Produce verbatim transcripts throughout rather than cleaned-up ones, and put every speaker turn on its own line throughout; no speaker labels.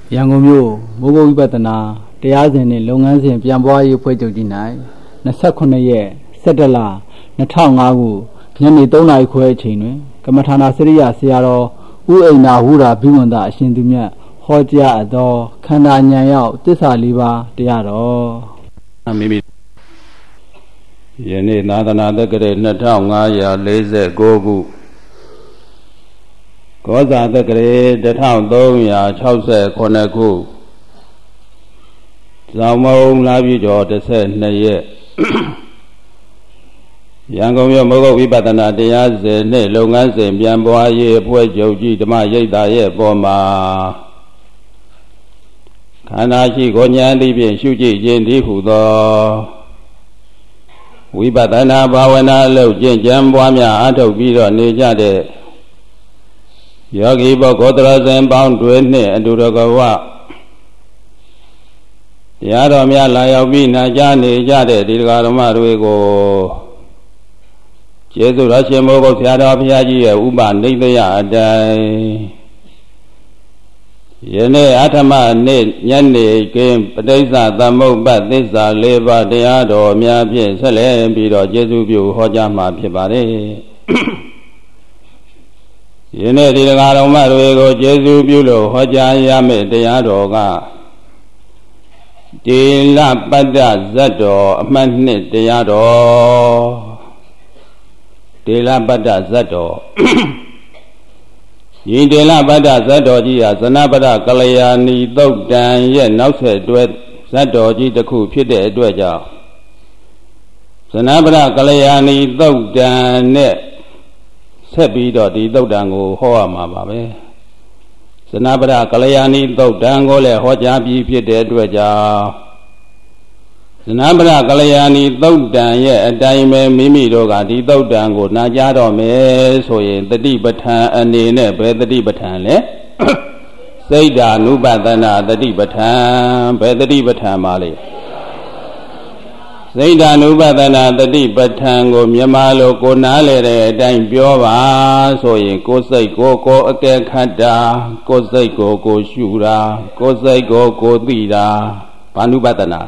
ရန်ကုန်မြို့မိုးကုတ်ဝိပဿနာတရားစဉ်နဲ့လုပ်ငန်းစဉ်ပြန်ပွားရေးဖွဲ့ချုပ်ကြီး၌၂၈ရက်၁၁လ၂၀၀၅ခုညနေ၃နာရီခွဲအချိန်တွင်ကမ္မထာနာစရိယဆရာတော်ဦးအိမ်နာဝုရာဘိဝန္တအရှင်သူမြတ်ဟောကြားအပ်သောခန္ဓာဉာဏ်ရောက်သစ္စာလေးပါးတရားတော်
မိမိယနေ့သာသနာတက္ကရာ၂၅၄၉ခုကောဇာတက္ကရာ၁၃၆၇ခုဇောင်းမုံလာပြီကျော်၁၂ရက်ရန်ကုန်မြို့မိုးကုတ်ဝိပဿနာတရားစဉ်နှင့်လုပ်ငန်းစဉ်ပြန်ပွားရေးအဖွဲ့ချုပ်ကြီးဓမ္မရိပ်သာရဲ့ပေါ်မှာခန္ဓာရှိကိုဉာဏ်သည်ဖြင့်ရှုကြည့်ခြင်းသည်ဟုသောဝိပဿနာဘာဝနာအလုပ်ကျင့်ကြံပွားများအားထုတ်ပြီးတော့နေကြတဲ့ယောဂီပုဂ္ဂိုလ်တော်စင်ပေါင်းတွေနှင့်အတူတကွတရားတော်များလာရောက်ပြီးနာကြားနေကြတဲ့ဒီဃာဓမ္မတွေကိုကျေးဇူးတော်ရှင်မိုးကုတ်ဆရာတော်ဘုရားကြီးရဲ့ဥပနိဒယအတိုင်းယနေ့အဋ္ဌမနေ့ညနေခင်းပဋိစ္စသမုပ္ပါသစ္စာလေးပါးတရားတော်များဖြင့်ဆက်လက်ပြီးတော့ကျေးဇူးပြုဟောကြားမှာဖြစ်ပါတယ်ယနေ့ဒီဃာဓမ္မတွေကိုကျေးဇူးပြုလို့ဟောကြားရမယ့်တရားတော်ကတေလပတ္တဇတ်တော်အမှတ်နှစ်တရားတော်တေလပတ္တဇတ်တော်ဤတေလပတ္တဇတ်တော်ကြီးဟာဇနပဒကလျာဏီသုတ်တံရဲ့နောက်ဆက်တွဲဇတ်တော်ကြီးတစ်ခုဖြစ်တဲ့အတွက်ကြောင့်ဇနပဒကလျာဏီသုတ်တံနဲ့ဆက်ပြီးတော့ဒီသုတ်တံကိုဟောရမှာပါပဲဇနပဒကလျာဏီသုတ်တံကိုလည်းဟောကြားပြီးဖြစ်တဲ့အတွက်ကြောင့်ဇနပဒကလျာဏီသုတ်တံရဲ့အတိုင်းပဲမိမိတို့ကဒီသုတ်တံကိုနာကြားတော့မယ်ဆိုရင်တတိပဋ္ဌာန်အနေနဲ့ဘယ်တတိပဋ္ဌာန်လဲစိတ်ဓာနုပဒနာတတိပဋ္ဌာန်ဘယ်တတိပဋ္ဌာန်ပါလဲစိတ်ဓာနုပဒနာတတိပဋ္ဌာန်ကိုမြန်မာလိုကိုနားလေတဲ့အတိုင်းပြောပါဆိုရင်ကိုယ်စိတ်ကိုကိုယ်အကဲခတ်တာကိုယ်စိတ်ကိုကိုယ်ရှုတာကိုယ်စိတ်ကိုကိုယ်သိတာဘာနုပဒနာ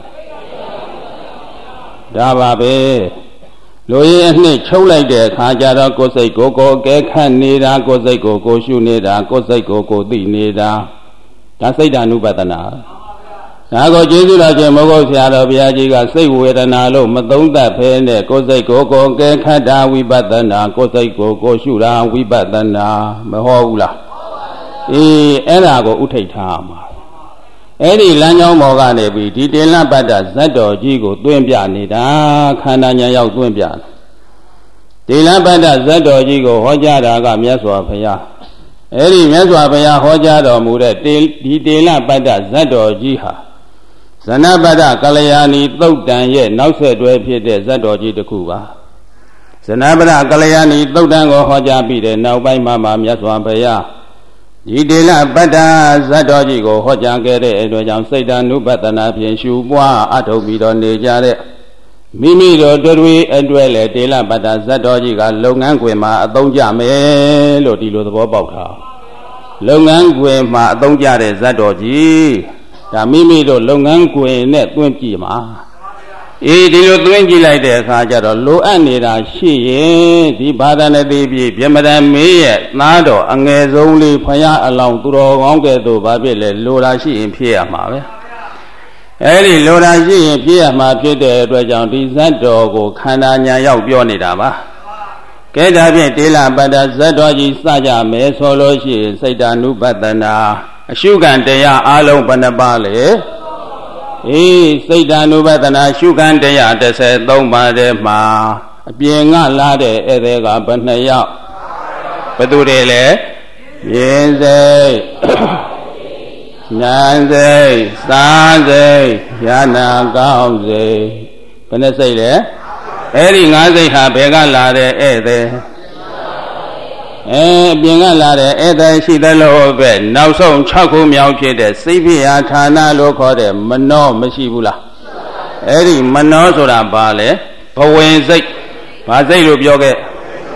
ဒါပါပဲလူရင်းအနှစ်ချုပ်လိုက်တဲ့အခါကျတော့ကိုယ်စိတ်ကိုကိုယ်အကဲခတ်နေတာကိုယ်စိတ်ကိုကိုယ်ရှုနေတာကိုယ်စိတ်ကိုကိုယ်သိနေတာဒါစိတ်ဓာနုပဒနာဒါကိုကျေးဇူးတော်ရှင်မိုးကုတ်ဆရာတော်ဘုရားကြီးကစိတ်ဝေဒနာလို့မသုံးသပ်ဖဲနဲ့ကိုယ်စိတ်ကိုကိုယ်ကဲခတ်တာဝိပဿနာကိုယ်စိတ်ကိုကိုယ်ရှုတာဝိပဿနာမဟုတ်ဘူးလားအေးအဲ့ဒါကိုဥထိတ်ထားမှာအဲ့ဒီလမ်းကြောင်းပေါ်ကနေပြီးဒီတေလပတ္တဇတ်တော်ကြီးကိုသွင်းပြနေတာခန္ဓာဉာဏ်ရောက်သွင်းပြတယ်တေလပတ္တဇတ်တော်ကြီးကိုဟောကြားတာကမြတ်စွာဘုရားအဲ့ဒီမြတ်စွာဘုရားဟောကြားတော်မူတဲ့ဒီတေလပတ္တဇတ်တော်ကြီးဟာဇနပဒကလျာဏီသုတ်တံရဲ့နောက်ဆက်တွဲဖြစ်တဲ့ဇတ်တော်ကြီးတစ်ခုပါဇနပဒကလျာဏီသုတ်တံကိုဟောကြားပြီးတဲ့နောက်ပိုင်းမှာမြတ်စွာဘုရားဒီတေလပတ္တဇတ်တော်ကြီးကိုဟောကြားခဲ့တဲ့အတွက်ကြောင့်စိတ်ဓာနုပဒနာဖြင့်ရှုပွားအထုတ်ပြီးတော့နေကြတဲ့မိမိတို့တွေအတွက်လေတေလပတ္တဇတ်တော်ကြီးကလုပ်ငန်းခွင်မှာအသုံးကျမယ်လို့ဒီလိုသဘောပေါက်တာလုပ်ငန်းခွင်မှာအသုံးကျတဲ့ဇတ်တော်ကြီးဒါမိမိတို့လုပ်ငန်းခွင်နဲ့တွင်းကြည့်မှာအေးဒီလိုတွင်းကြည့်လိုက်တဲ့အခါကျတော့လိုအပ်နေတာရှိရင်ဒီဘာသာနဲ့သိပြီးပြမတန်မေးရဲ့သားတော်အငယ်ဆုံးလေးဖယားအလောင်းသူတော်ကောင်းကဲ့သို့ဘာဖြစ်လဲလိုတာရှိရင်ဖြည့်ရမှာပဲအဲ့ဒီလိုတာရှိရင်ဖြည့်ရမှာဖြစ်တဲ့အတွက်ကြောင့်ဒီဇတ်တော်ကိုခန္ဓာညာရောက်ပြောနေတာပါကဲဒါဖြင့်တေလပတ္တဇတ်တော်ကြီးစကြမယ်ဆိုလို့ရှိရင်စိတ်ဓာနုပဒနာအရှုခံတရားအလုံးဘယ်နှပါလဲအေးစိတ်ဓာနုပဒနာရှုခံတရား၁၃ပါးထဲမှာအပြင်ကလာတဲ့ဧည့်သည်ကဘယ်နှယောက်ဘယ်သူတွေလဲမြင်စိတ်ဉာဏ်စိတ်စားစိတ်ဉာဏကောင်းစိတ်ဘယ်နှစိတ်လဲအဲ့ဒီငါးစိတ်ဟာဘယ်ကလာတဲ့ဧည့်သည်အဲပြင်ကလာတဲ့ဧည့်သည်ရှိသလိုပဲနောက်ဆုံး၆ခုမြောက်ဖြစ်တဲ့စိတ်ဖြစ်ရာဌာနလို့ခေါ်တဲ့မနောမရှိဘူးလားအဲ့ဒီမနောဆိုတာဘာလဲဘဝင်စိတ်ဘာစိတ်လို့ပြောခဲ့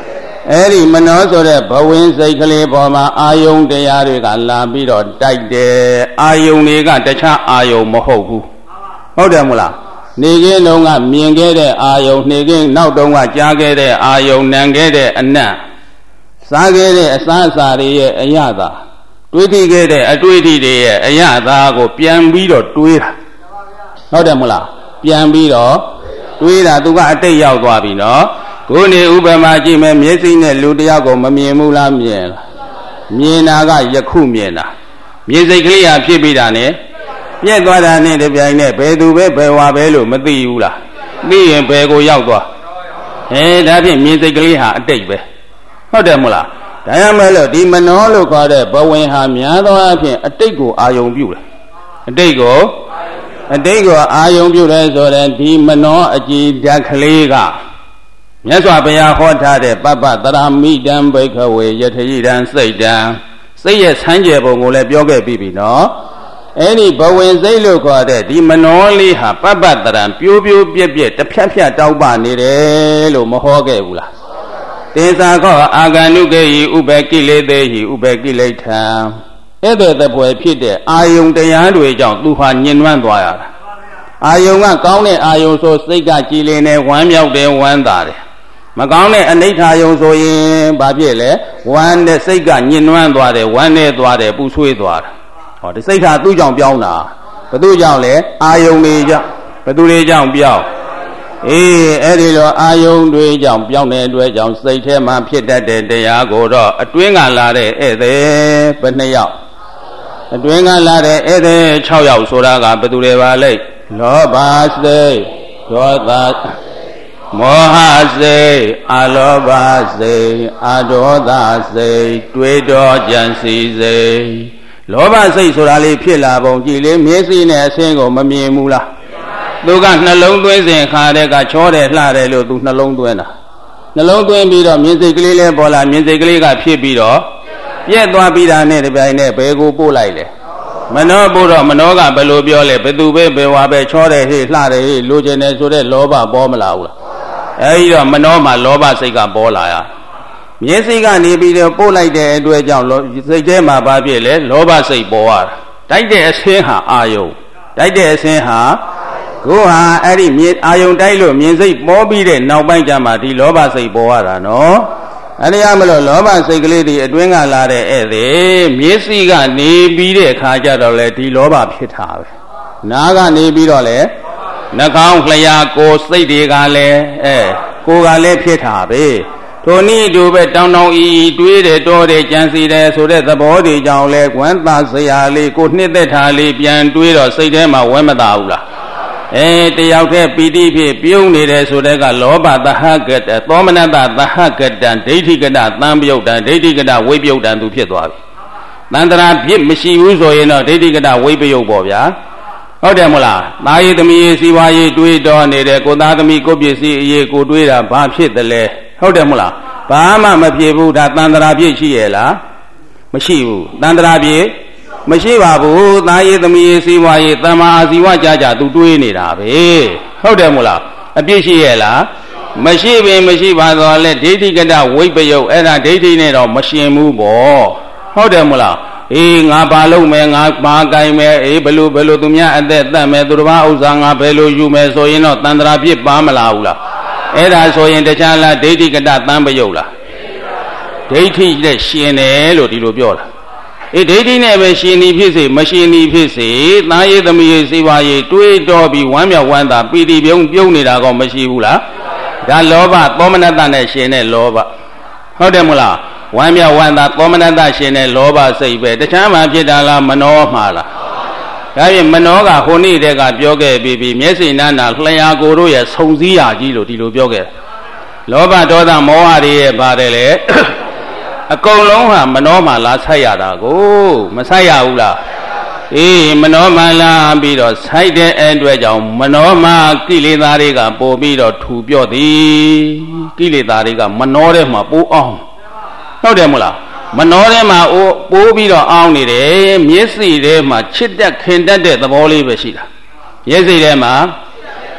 အဲ့ဒီမနောဆိုတဲ့ဘဝင်စိတ်ကလေးပေါ်မှာအာယုန်တရားတွေကလာပြီးတော့တိုက်တယ်အာယုန်တွေကတခြားအာယုန်မဟုတ်ဘူးဟုတ်တယ်မို့လားနေကင်းတုန်းကမြင်ခဲ့တဲ့အာယုန်နေကင်းနောက်တုန်းကကြားခဲ့တဲ့အာယုန်နံခဲ့တဲ့အနတ်စားခဲ့တဲ့အစားအစာတွေရဲ့အရသာတွေးထိခဲ့တဲ့အတွေ့အထိတွေရဲ့အရသာကိုပြန်ပြီးတော့တွေးတာဟုတ်တယ်မို့လားပြန်ပြီးတော့တွေးတာသူကအတိတ်ရောက်သွားပြီနော်ကိုယ်နေဥပမာကြည့်မယ်မျက်စိနဲ့လူတယောက်ကိုမမြင်ဘူးလားမြင်လားမြင်တာကယခုမြင်တာမြင်စိတ်ကလေးဟာဖြစ်ပြီးတာနဲ့ပြက်သွားတာနဲ့တပြိုင်နက်ဘယ်သူပဲဘယ်ဝါပဲလို့မသိဘူးလားသိရင်ဘယ်ကိုရောက်သွားအဲဒါဖြင့်မြင်စိတ်ကလေးဟာအတိတ်ပဲဟုတ်တယ်မို့လားဒါရမဲ့လို့ဒီမနောလို့ခေါ်တဲ့ဘဝင်ဟာများသောအားဖြင့်အတိတ်ကိုအာယုံပြုတယ်အတိတ်ကိုအတိတ်ကိုအာယုံပြုတယ်ဆိုတဲ့ဒီမနောအကြည်ဓာတ်ကလေးကမြတ်စွာဘုရားဟောထားတဲ့ပပ္ပတရာမိတံဘိက္ခဝေယထေရံစိတ်တံစိတ်ရဲ့ဆန်းကျယ်ပုံကိုလည်းပြောခဲ့ပြီးပြီနော်အဲ့ဒီဘဝင်စိတ်လို့ခေါ်တဲ့ဒီမနောလေးဟာပပ္ပတရံပြိုးပြိုးပြက်ပြက်တစ်ဖြတ်ဖြတ်တောက်ပနေတယ်လို့မဟောခဲ့ဘူးလားတေသာခောအာဂန္ဓုကေဟိဥပကိလေသေဟိဥပကိလေထံအဲ့တဲ့တပွဲဖြစ်တဲ့အာယုန်တရားတွေကြောင့်သူဟာညှဉ်းနှွမ်းသွားရတာအာယုန်ကကောင်းတဲ့အာယုန်ဆိုစိတ်ကကြည်လင်နေဝမ်းမြောက်တယ်ဝမ်းသာတယ်မကောင်းတဲ့အနိဋ္ဌာယုံဆိုရင်ဘာဖြစ်လဲဝမ်းတဲ့စိတ်ကညှဉ်းနှွမ်းသွားတယ်ဝမ်းနဲ့သွားတယ်ပူဆွေးသွားတယ်ဟောဒီစိတ်ဟာသူ့ကြောင့်ပြောင်းတာဘသူကြောင့်လဲအာယုံတွေကြောင့်ဘသူတွေကြောင့်ပြောင်းအေးအဲ့ဒီလိုအာယုံတွေကြောင့်ပြောင်းတဲ့အတွက်ကြောင့်စိတ်ထဲမှာဖြစ်တတ်တဲ့တရားကိုတော့အတွင်းကလာတဲ့ဧည့်သည်ဘယ်နှယောက်အတွင်းကလာတဲ့ဧည့်သည်၆ယောက်ဆိုတာကဘသူတွေပါလဲလောဘစိတ်ဒေါသမောဟစိတ်အလောဘစိတ်အဒေါသစိတ်တွေးတောကြံစီစိတ်လောဘစိတ်ဆိုတာလေးဖြစ်လာပုံကြည့်လေမျက်စိနဲ့အဆင်းကိုမမြင်ဘူးလားသူကနှလုံးသွင်းစဉ်ခါတဲ့ကချောတယ်လှတယ်လို့သူနှလုံးသွင်းတာနှလုံးသွင်းပြီးတော့မြင်စိတ်ကလေးလဲပေါ်လာမြင်စိတ်ကလေးကဖြစ်ပြီးတော့ပြက်သွားပြီးတာနဲ့တပြိုင်နက်ဘယ်ကိုပို့လိုက်လဲမနောပို့တော့မနောကဘယ်လိုပြောလဲဘယ်သူပဲဘယ်ဝါပဲချောတယ်ဟေ့လှတယ်ဟေ့လိုချင်တယ်ဆိုတဲ့လောဘပေါ်မလာဘူးလားအဲဒီတော့မနောမှာလောဘစိတ်ကပေါ်လာရမျက်စိကနေပြီးတော့ပို့လိုက်တဲ့အတွက်ကြောင့်စိတ်ထဲမှာဘာဖြစ်လဲလောဘစိတ်ပေါ်ရတာတိုက်တဲ့အဆင်းဟာအာယုံတိုက်တဲ့အဆင်းဟာကိုဟာအဲ့ဒီမြင်အာယုံတိုက်လို့မြင်စိတ်ပေါ်ပြီးတဲ့နောက်ပိုင်းကျမှဒီလောဘစိတ်ပေါ်ရတာနော်အဲ့ဒီအမလို့လောဘစိတ်ကလေးဒီအတွင်းကလာတဲ့ဧည့်သည်မျက်စိကနေပြီးတဲ့အခါကျတော့လေဒီလောဘဖြစ်တာပဲနားကနေပြီးတော့လေနှာခေါင်းလျှာကိုယ်စိတ်တွေကလည်းအဲကိုယ်ကလည်းဖြစ်တာပဲထိုနည်းတူပဲတောင်းတောင်းဤဤတွေးတယ်တော်တယ်ကြံစီတယ်ဆိုတဲ့သဘောတွေကြောင့်လဲဝမ်းသာစရာလေးကိုနှစ်သက်တာလေးပြန်တွေးတော့စိတ်ထဲမှာဝမ်းမသာဘူးလားအဲတယောက်တည်းပီတိဖြစ်ပြုံးနေတယ်ဆိုတဲ့ကလောဘသဟကတသောမနတသဟကတံဒိဋ္ဌိကတသံပြုတ်တံဒိဋ္ဌိကတဝိပယုတ်တံသူဖြစ်သွားပြီတန်တရာဖြစ်မရှိဘူးဆိုရင်တော့ဒိဋ္ဌိကတဝိပယုတ်ပေါ့ဗျာဟုတ်တယ်မလားသားရည်သမီးရည်စီဝါရေးတွေးတော်နေတယ်ကိုသားသမီးကိုပစ္စည်းအရေးကိုတွေးတာဘာဖြစ်တယ်လဲဟုတ်တယ်မလားဘာမှမဖြစ်ဘူးဒါတန်တရာဖြစ်ရှိရဲ့လားမရှိဘူးတန်တရာဖြစ်မရှိပါဘူးသားရည်သမီးရည်စီဝါရေးတမ္မာအာဇီဝကြကြသူတွေးနေတာပဲဟုတ်တယ်မလားအပြစ်ရှိရဲ့လားမရှိပင်မရှိပါတော့လဲဒိဋ္ဌိကတဝိပယုတ်အဲ့ဒါဒိဋ္ဌိနဲ့တော့မရှင်ဘူးပေါ့ဟုတ်တယ်မလားအေးငါဘာလုပ်မယ်ငါဘာကိုင်မယ်အေးဘယ်လိုဘယ်လိုသူများအသက်တတ်မယ်သူတစ်ပါးဥစ္စာငါဘယ်လိုယူမယ်ဆိုရင်တော့တန်တရာဖြစ်ပါမလားဘူးလားအဲ့ဒါဆိုရင်တခြားလားဒိဋ္ဌိကတသံပယုတ်လားဒိဋ္ဌိနဲ့ရှင်တယ်လို့ဒီလိုပြောတာအေးဒိဋ္ဌိနဲ့ပဲရှင်နေဖြစ်စေမရှင်နေဖြစ်စေသားရည်သမီးရည်စေပါရည်တွေးတော်ပြီးဝမ်းမြောက်ဝမ်းသာပီတိပြုံးပြုံးနေတာကောမရှိဘူးလားဒါလောဘသောမနတနဲ့ရှင်တဲ့လောဘဟုတ်တယ်မလားဝမ်းမြောက်ဝမ်းသာသောမနတရှင်တဲ့လောဘစိတ်ပဲတခြားမှဖြစ်တာလားမနောမှာလားဒါဖြင့်မနောကဟိုနေ့တည်းကပြောခဲ့ပြီးပြီးမျက်စိနာနာလျှာကိုတို့ရဲ့ဆုံစည်းရာကြီးလို့ဒီလိုပြောခဲ့လောဘဒေါသမောဟတွေရဲ့ပါတယ်လေအကုန်လုံးဟာမနောမှာလာဆိုင်ရတာကိုမဆိုင်ရဘူးလားအေးမနောမှလာပြီးတော့ဆိုင်တဲ့အတွက်ကြောင့်မနောမှာကိလေသာတွေကပို့ပြီးတော့ထူပြော့သည်ကိလေသာတွေကမနောထဲမှာပိုးအောင်ဟုတ်တယ်မလားမနောထဲမှာပိုးပြီးတော့အောင်းနေတယ်မျက်စိထဲမှာချစ်တက်ခင်တတ်တဲ့သဘောလေးပဲရှိတာမျက်စိထဲမှာချ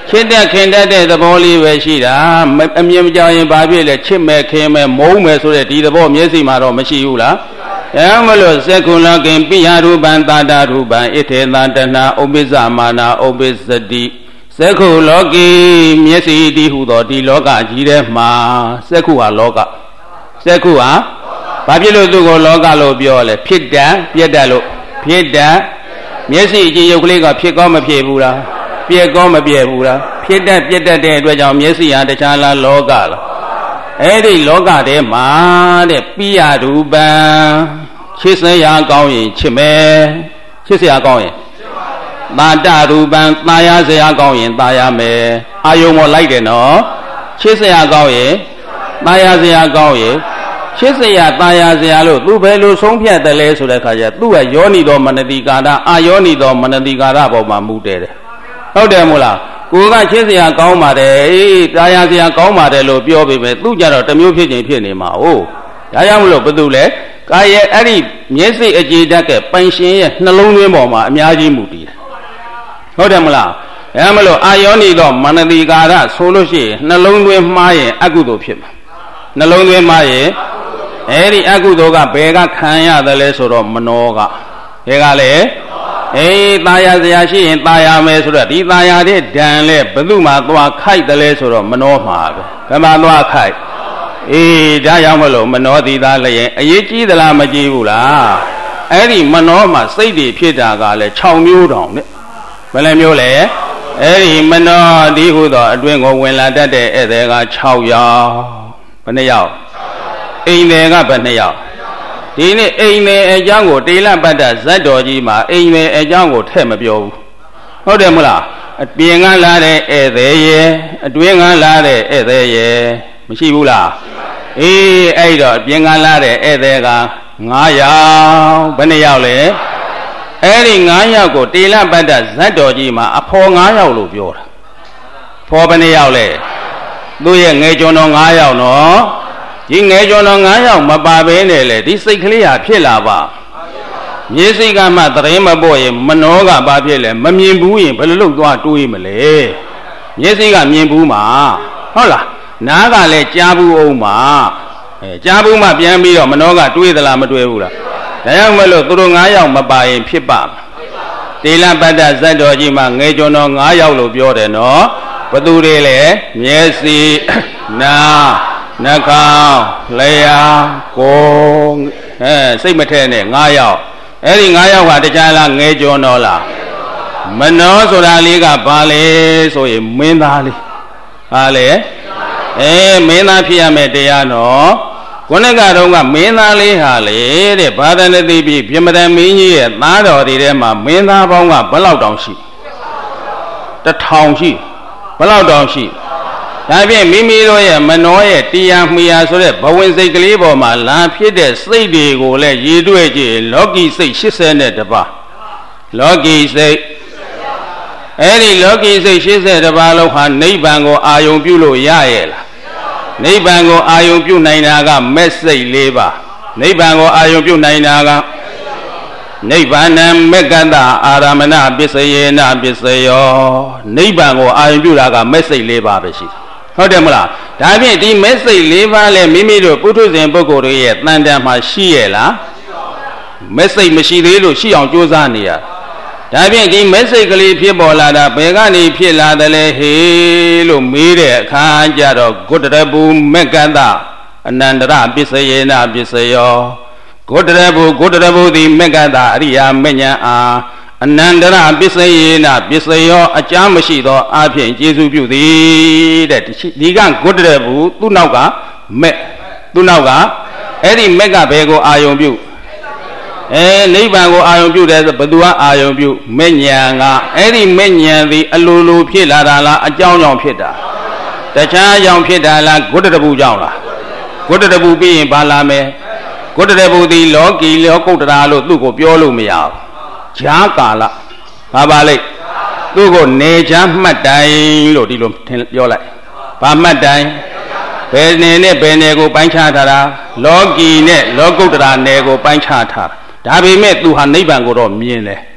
ချစ်တဲ့ခင်တဲ့တဲ့သဘောလေးပဲရှိတာအမြင်မကြောင်ရင်ဘာဖြစ်လဲချစ်မဲ့ခင်မဲ့မုန်းမဲ့ဆိုတဲ့ဒီသဘောမျက်စိမှာတော့မရှိဘူးလားအဲမလို့စက္ခုလကင်ပိယရူပံတာတာရူပံဣထေသတနာဥပ္ပဇမာနာဥပ္ပဇတိစက္ခုလောကီမျက်စိတည်ဟူသောဒီလောကကြီးထဲမှာစက္ခုဟာလောကစက္ခုဟာဘာဖြစ်လို့သူ့ကိုလောကလို့ပြောလဲဖြစ်တတ်ပြက်တတ်လို့ဖြစ်တတ်မျက်စိအကြည့်ရုပ်ကလေးကဖြစ်ကောမဖြစ်ဘူးလားပြက်ကောမပြက်ဘူးလားဖြစ်တတ်ပြက်တတ်တဲ့အတွက်ကြောင့်မျက်စိဟာတခြားလားလောကလားအဲ့ဒီလောကထဲမှာတဲ့ပိယရူပံချစ်စရာကောင်းရင်ချစ်မယ်ချစ်စရာကောင်းရင်သာတရူပံသာယာစရာကောင်းရင်သာယာမယ်အာယုံမောလိုက်တယ်နော်ချစ်စရာကောင်းရင်သာယာစရာကောင်းရင်ချစ်စရာသာယာစရာလို့သူဘယ်လိုဆုံးဖြတ်တယ်လဲဆိုတဲ့အခါကျသူ့ရဲ့ယောနိတော်မနတိကာရအာယောနိတော်မနတိကာရပေါ်မှာမူတည်တယ်ဟုတ်တယ်မို့လားကိုကချစ်စရာကောင်းပါတယ်အေးသာယာစရာကောင်းပါတယ်လို့ပြောပေမဲ့သူ့ကြတော့တမျိုးဖြစ်ခြင်းဖြစ်နေမှာဟုတ်ဒါကြောင့်မလို့ဘယ်သူလဲကာရဲ့အဲ့ဒီမျက်စိအခြေတတ်တဲ့ပိုင်ရှင်ရဲ့နှလုံးသွင်းပေါ်မှာအများကြီးမူတည်တယ်ဟုတ်တယ်မလားအဲမလို့အာယောနိတော်မနတိကာရဆိုလို့ရှိရင်နှလုံးသွင်းမှားရင်အကုသိုလ်ဖြစ်မှာနှလုံးသွင်းမှားရင်အဲ့ဒီအကုသိုလ်ကဘယ်ကခံရတယ်လဲဆိုတော့မနောကဘယ်ကလဲအေးตายာစရာရှိရင်ตายာမယ်ဆိုတော့ဒီตายာတဲ့ဓာန်လဲဘယ်သူမှသွားခိုက်တယ်လဲဆိုတော့မနောမှာပဲဘယ်မှာသွားခိုက်အေးဒါကြောင့်မလို့မနောတိသားလည်းအရေးကြီးသလားမကြီးဘူးလားအဲ့ဒီမနောမှာစိတ်တွေဖြစ်တာကလည်း၆မျိုးတောင်နဲ့ဘယ်နှမျိုးလဲအဲ့ဒီမနောဒီဟုသောအတွင်းကိုဝင်လာတတ်တဲ့ဧည့်သည်က၆ယောက်ဘယ်နှယောက်အိမ်သည်ကဘယ်နှယောက်ဒီနေ့အိမ်သည်အကြောင်းကိုတေလပတ္တဇတ်တော်ကြီးမှာအိမ်သည်အကြောင်းကိုထည့်မပြောဘူးဟုတ်တယ်မလားအပြင်ကလာတဲ့ဧည့်သည်ရဲ့အတွင်းကလာတဲ့ဧည့်သည်ရဲ့မရှိဘူးလားအေးအဲ့တော့အပြင်ကလာတဲ့ဧည့်သည်က၅ယောက်ဘယ်နှယောက်လဲအဲ့ဒီ၅ယောက်ကိုတေလပတ္တဇတ်တော်ကြီးမှာအဖော်၅ယောက်လို့ပြောတာဖော်ဘယ်နှယောက်လဲသူ့ရဲ့ငယ်ကျွန်တော်၅ယောက်နော်ဒီငယ်ကျွန်တော်၅ယောက်မပါဘဲနဲ့လေဒီစိတ်ကလေးဟာဖြစ်လာပါမျက်စိကမှသတင်းမပေါ်ရင်မနောကဘာဖြစ်လဲမမြင်ဘူးရင်ဘယ်လိုလုပ်သွားတွေးမလဲမျက်စိကမြင်ဘူးမှာဟုတ်လားနားကလည်းကြားဘူးအောင်မှာအဲကြားဘူးမှပြန်ပြီးတော့မနောကတွေးသလားမတွေးဘူးလားဒါကြောင့်မလို့သူတို့၅ယောက်မပါရင်ဖြစ်ပါတေလပတ္တဇတ်တော်ကြီးမှာငယ်ကျွန်တော်၅ယောက်လို့ပြောတယ်နော်ဘသူတွေလဲမျက်စိနားနှာခေါင်းလျှာကိုယ်အဲစိတ်မထဲနဲ့၅ယောက်အဲ့ဒီ၅ယောက်ကတခြားလားငယ်ကျွန်တော်လားမနောဆိုတာလေးကဘာလဲဆိုရင်မင်းသားလေးဟာလေအဲမင်းသားဖြစ်ရမယ်တရားနော်ခုနကတော့ကမင်းသားလေးဟာလေတဲ့ဘာသနတိပြီပြမတန်မင်းကြီးရဲ့သားတော်တွေထဲမှာမင်းသားပေါင်းကဘယ်လောက်တောင်ရှိတထောင်ရှိဘယ်လောက်တောင်ရှိဒါဖြင့်မိမိတို့ရဲ့မနောရဲ့တရားမှီယာဆိုတဲ့ဘဝင်စိတ်ကလေးပေါ်မှာလာဖြစ်တဲ့စိတ်တွေကိုလည်းရည်တွေ့ကြည့်လောကီစိတ်၈၀နဲ့တပါးလောကီစိတ်အဲ့ဒီလောကီစိတ်၈၀တပါးလုံးဟာနိဗ္ဗာန်ကိုအာယုံပြုလို့ရရဲ့လားနိဗ္ဗာန်ကိုအာယုံပြုနိုင်တာကမက်စိတ်၄ပါးနိဗ္ဗာန်ကိုအာယုံပြုနိုင်တာကနိဗ္ဗာန်မက္ကတအာရမဏပစ္စယေနပစ္စယောနိဗ္ဗာန်ကိုအာယုံပြုတာကမက်စိတ်၄ပါးပဲရှိဟုတ်တယ်မလားဒါဖြင့်ဒီမက်စိတ်၄ပါးလဲမိမိတို့ပုထုဇဉ်ပုဂ္ဂိုလ်တွေရဲ့တန်တန်မှာရှိရဲ့လားမက်စိတ်မရှိသေးလို့ရှိအောင်ကြိုးစားနေရဒါဖြင့်ဒီမက်စိတ်ကလေးဖြစ်ပေါ်လာတာဘယ်ကနေဖြစ်လာတယ်လဲဟေးလို့မေးတဲ့အခါကျတော့ဂုတရဘူမက္ကတအနန္တရပစ္စယေနပစ္စယောဂုတရဘူဂုတရဘူသည်မက္ကတအရိယာမဉ္ဇဉ်အားအနန္တရပစ္စယေနပစ္စယောအကျမ်းမရှိသောအဖြစ်ကျေစုပြုသည်တဲ့ဒီကဂုတရဘူသူ့နောက်ကမက်သူ့နောက်ကအဲ့ဒီမက်ကဘယ်ကိုအာယုံပြုအဲနိဗ္ဗာန်ကိုအာယုံပြုတယ်ဆိုဘယ်သူကအာယုံပြုမဲ့ညာကအဲ့ဒီမဲ့ညာသည်အလိုလိုဖြစ်လာတာလားအကြောင်းကြောင့်ဖြစ်တာတခြားကြောင့်ဖြစ်တာလားဂုတရဘူကြောင့်လားဂုတရဘူပြီးရင်ဘာလာမယ်ဂုတရဘူသည်လောကီလောကုတ္တရာလို့သူ့ကိုပြောလို့မရဘူးဈာကာလဘာပါလိမ့်သူ့ကိုနေချမ်းမှတ်တိုင်လို့ဒီလိုပြောလိုက်ဘာမှတ်တိုင်ဘယ်နေနဲ့ဘယ်နေကိုပိုင်းခြားထားတာလောကီနဲ့လောကုတ္တရာနယ်ကိုပိုင်းခြားထားတာဒါပေမဲ့သူဟာနိဗ္ဗာန်ကိုတော့မြင်တယ်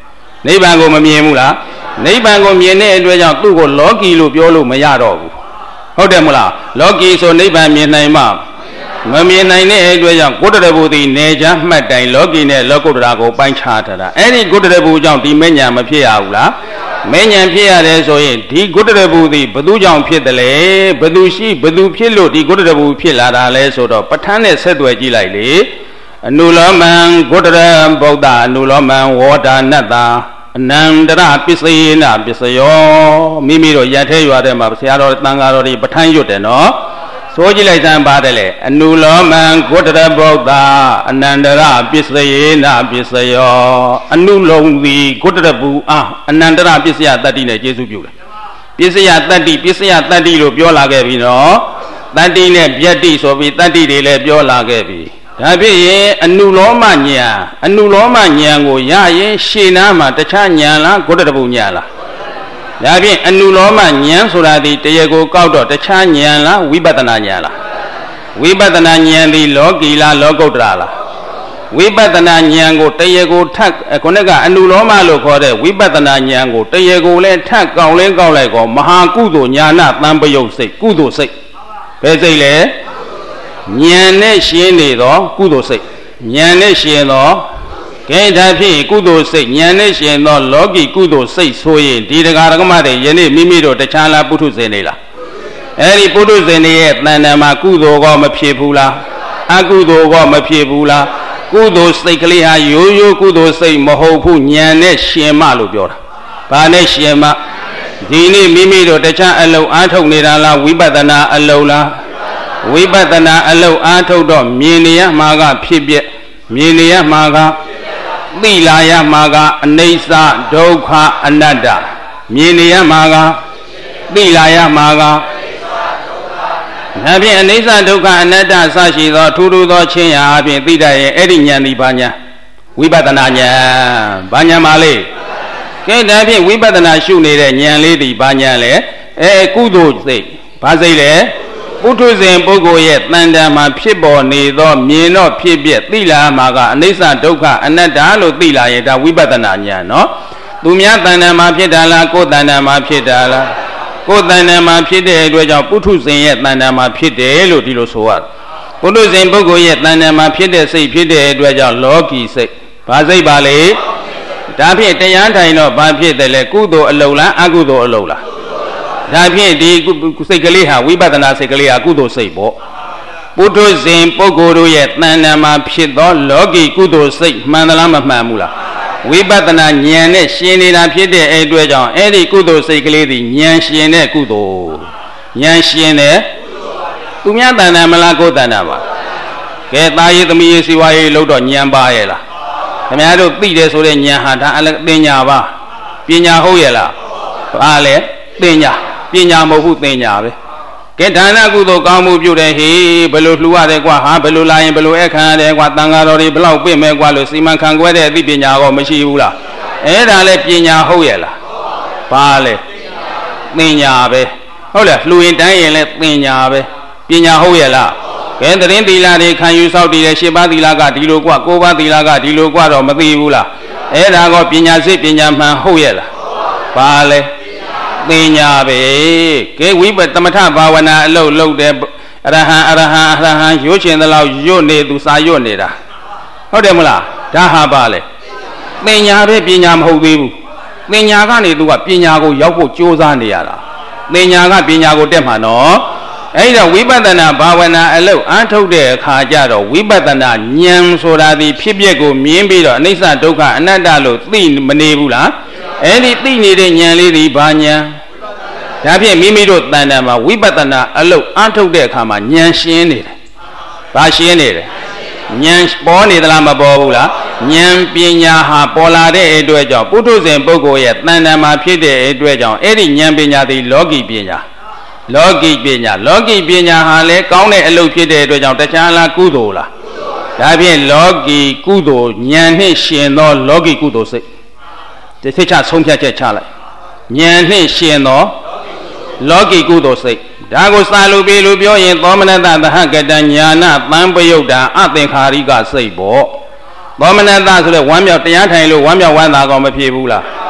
နိဗ္ဗာန်ကိုမမြင်ဘူးလားနိဗ္ဗာန်ကိုမြင်တဲ့အတွက်ကြောင့်သူ့ကိုလောကီလို့ပြောလို့မရတော့ဘူးဟုတ်တယ်မလားလောကီဆိုနိဗ္ဗာန်မြင်နိုင်မှမမြင်နိုင်တဲ့အတွက်ကြောင့်ကုတ္တရဘူသည်နေချမ်းမှတ်တိုင်လောကီနဲ့လောကုတ္တရာကိုပိုင်းခြားထားတာအဲ့ဒီကုတ္တရဘူကြောင့်ဒီမဉ္ဇဉ်မဖြစ်ရဘူးလားမဉ္ဇဉ်ဖြစ်ရတယ်ဆိုရင်ဒီကုတ္တရဘူသည်ဘသူကြောင့်ဖြစ်တယ်လဲဘသူရှိဘသူဖြစ်လို့ဒီကုတ္တရဘူဖြစ်လာတာလဲဆိုတော့ပဋ္ဌာန်းနဲ့ဆက်သွယ်ကြည့်လိုက်လေအနုလောမံကုတ္တရဗုဒ္ဓအနုလောမံဝေါဒနတ္တာအနန္တရပစ္စယေနပစ္စယောမိမိတို့ရထဲရွာထဲမှာဆရာတော်တန်ဃာတော်တွေပဋ္ဌာန်းရွတ်တယ်နော်ဆိုကြည့်လိုက်စမ်းပါတယ်လေအနုလောမံကုတ္တရဗုဒ္ဓအနန္တရပစ္စယေနပစ္စယောအနုလုံးသည်ကုတ္တရဘူအားအနန္တရပစ္စယတတ္တိနဲ့ကျေစုပြုတယ်ပစ္စယတတ္တိပစ္စယတတ္တိလို့ပြောလာခဲ့ပြီနော်တတ္တိနဲ့ဗျတ္တိဆိုပြီးတတ္တိတွေလည်းပြောလာခဲ့ပြီဒါဖြစ်ရင်အနုလောမဉာဏ်အနုလောမဉာဏ်ကိုရရင်ရှေ့နားမှာတခြားဉာဏ်လားကုတ္တရဘူဉာဏ်လားဒါဖြင့်အနုလောမဉာဏ်ဆိုတာဒီတရားကိုကောက်တော့တခြားဉာဏ်လားဝိပဿနာဉာဏ်လားဝိပဿနာဉာဏ်ဒီလောကီလားလောကုတ္တရာလားဝိပဿနာဉာဏ်ကိုတရားကိုထပ်ခုနကအနုလောမလို့ခေါ်တဲ့ဝိပဿနာဉာဏ်ကိုတရားကိုလည်းထပ်ကောက်လဲကောက်လိုက်ကောမဟာကုသိုလ်ဉာဏသံပယုတ်စိတ်ကုသိုလ်စိတ်ဘယ်စိတ်လဲဉာဏ်နဲ့ရှင်းနေသောကုသိုလ်စိတ်ဉာဏ်နဲ့ရှင်းသောကဲဒါဖြင့်ကုသိုလ်စိတ်ဉာဏ်နဲ့ရှင်းသောလောကီကုသိုလ်စိတ်ဆိုရင်ဒီတရားဓမ္မတွေယနေ့မိမိတို့တခြားလားပုထုဇဉ်နေလားအဲဒီပုထုဇဉ်တွေရဲ့တဏ္ဍာမှာကုသိုလ်ကောမဖြစ်ဘူးလားအကုသိုလ်ကောမဖြစ်ဘူးလားကုသိုလ်စိတ်ကလေးဟာရိုးရိုးကုသိုလ်စိတ်မဟုတ်ဘူးဉာဏ်နဲ့ရှင်းမှလို့ပြောတာဘာနဲ့ရှင်းမှဒီနေ့မိမိတို့တခြားအလုံးအားထုတ်နေတာလားဝိပဿနာအလုံးလားဝိပဿနာအလုံးအားထုတ်တော့မြင်နေရမှာကဖြစ်ပြမြင်နေရမှာကသိလာရမှာကအနိစ္စဒုက္ခအနတ္တမြင်နေရမှာကသိလာရမှာကဒါဖြင့်အနိစ္စဒုက္ခအနတ္တအစရှိသောထူးထူးသောချင်းရာအပြင်သိတတ်ရင်အဲ့ဒီဉာဏ်ဒီဘာဉာဏ်ဝိပဿနာဉာဏ်ဘာဉာဏ်ပါလေကဲဒါဖြင့်ဝိပဿနာရှုနေတဲ့ဉာဏ်လေးဒီဘာဉာဏ်လဲအဲကုသိုလ်စိတ်ဘာစိတ်လဲပုထုဇဉ်ပုဂ္ဂိုလ်ရဲ့တဏ္ဍာမှာဖြစ်ပေါ်နေသောမြင်တော့ဖြစ်ပြသိလာမှာကအနိစ္စဒုက္ခအနတ္တလို့သိလာရင်ဒါဝိပဿနာဉာဏ်နော်သူများတဏ္ဍာမှာဖြစ်တာလားကိုယ်တဏ္ဍာမှာဖြစ်တာလားကိုယ်တဏ္ဍာမှာဖြစ်တဲ့အတွက်ကြောင့်ပုထုဇဉ်ရဲ့တဏ္ဍာမှာဖြစ်တယ်လို့ဒီလိုဆိုရတယ်ပုထုဇဉ်ပုဂ္ဂိုလ်ရဲ့တဏ္ဍာမှာဖြစ်တဲ့စိတ်ဖြစ်တဲ့အတွက်ကြောင့်လောကီစိတ်ဘာစိတ်ပါလဲဒါဖြင့်တရားထိုင်တော့ဘာဖြစ်တယ်လဲကုသိုလ်အလုံးလားအကုသိုလ်အလုံးလားဒါဖြင့်ဒီစိတ်ကလေးဟာဝိပဿနာစိတ်ကလေးဟာကုသိုလ်စိတ်ပေါ့ပုထုဇဉ်ပုဂ္ဂိုလ်တို့ရဲ့တဏ္ဍာမှာဖြစ်သောလောကီကုသိုလ်စိတ်မှန်သလားမမှန်ဘူးလားဝိပဿနာဉာဏ်နဲ့ရှင်းနေတာဖြစ်တဲ့အဲ့အတွက်ကြောင့်အဲ့ဒီကုသိုလ်စိတ်ကလေးဒီဉာဏ်ရှင်းတဲ့ကုသိုလ်ဉာဏ်ရှင်းတဲ့သူများတဏ္ဍာမလားကိုယ်တဏ္ဍာပါကဲသားရေးသမီးရေးစီဝါရေးလို့တော့ဉာဏ်ပါရဲ့လားခင်ဗျားတို့သိတယ်ဆိုတဲ့ဉာဏ်ဟာဒါအပညာပါပညာဟုတ်ရဲ့လားဘာလဲပညာပညာမဟုတ်ဘူးသင်ညာပဲကဲဒါနကုသိုလ်ကောင်းမှုပြုတယ်ဟေးဘယ်လိုလှူရတယ်ကွာဟာဘယ်လိုလာရင်ဘယ်လိုအခမ်းရတယ်ကွာတန်ဃာတော်တွေဘယ်လောက်ပြင့်မဲ့ကွာလို့စီမံခန့်ခွဲတဲ့အသိပညာကောမရှိဘူးလားအဲ့ဒါလည်းပညာဟုတ်ရဲ့လားဘာလဲသင်ညာပဲဟုတ်လားလှူရင်တန်းရင်လည်းသင်ညာပဲပညာဟုတ်ရဲ့လားကဲသတင်းသီလတွေခံယူဆောက်တည်တဲ့ရှစ်ပါးသီလကဒီလိုကွာကိုးပါးသီလကဒီလိုကွာတော့မသိဘူးလားအဲ့ဒါကောပညာစိတ်ပညာမှန်ဟုတ်ရဲ့လားဘာလဲသင်ညာပဲကဲဝိပဿမထဘာဝနာအလုပ်လုပ်တယ်အရဟံအရဟံအရဟံရွတ်ချင်တဲ့လောက်ရွတ်နေသူစာရွတ်နေတာဟုတ်တယ်မလားဒါဟာပါလေသင်ညာပဲပညာမဟုတ်သေးဘူးသင်ညာကနေသူကပညာကိုရောက်ဖို့ကြိုးစားနေရတာသင်ညာကပညာကိုတက်မှာနော်အဲ့ဒါဝိပဿနာဘာဝနာအလုပ်အားထုတ်တဲ့အခါကျတော့ဝိပဿနာဉာဏ်ဆိုတာဒီဖြစ်ပျက်ကိုမြင်ပြီးတော့အနိစ္စဒုက္ခအနတ္တလို့သိမနေဘူးလားအဲ့ဒီသိနေတဲ့ဉာဏ်လေးဒီဘာဉာဏ်ဒါဖြင့်မိမိတို့တဏ္ဍာမှာဝိပဿနာအလုပ်အားထုတ်တဲ့အခါမှာဉာဏ်ရှင်းနေတယ်ဘာရှင်းနေတယ်ဉာဏ်ပေါ်နေသလားမပေါ်ဘူးလားဉာဏ်ပညာဟာပေါ်လာတဲ့အတွက်ကြောင့်ပုထုဇဉ်ပုဂ္ဂိုလ်ရဲ့တဏ္ဍာမှာဖြစ်တဲ့အတွက်ကြောင့်အဲ့ဒီဉာဏ်ပညာသည်လောကီပညာလောကီပညာလောကီပညာဟာလည်းကောင်းတဲ့အလုပ်ဖြစ်တဲ့အတွက်ကြောင့်တခြားလားကုသိုလ်လားဒါဖြင့်လောကီကုသိုလ်ဉာဏ်နှင့်ရှင်သောလောကီကုသိုလ်စိတ်ဒီစိတ်ချဆုံးဖြတ်ချက်ချလိုက်ဉာဏ်နှင့်ရှင်သောလောကီကုသိုလ်စိတ်ဒါကိုစာလို့ပြေလို့ပြောရင်သောမနတသဟကတညာနာတံပယုတ်တာအသင်္ခါရိကစိတ်ပေါ့သောမနတဆိုတဲ့ဝမ်းမြောက်တရားထိုင်လို့ဝမ်းမြောက်ဝမ်းသာကောမဖြစ်ဘူးလား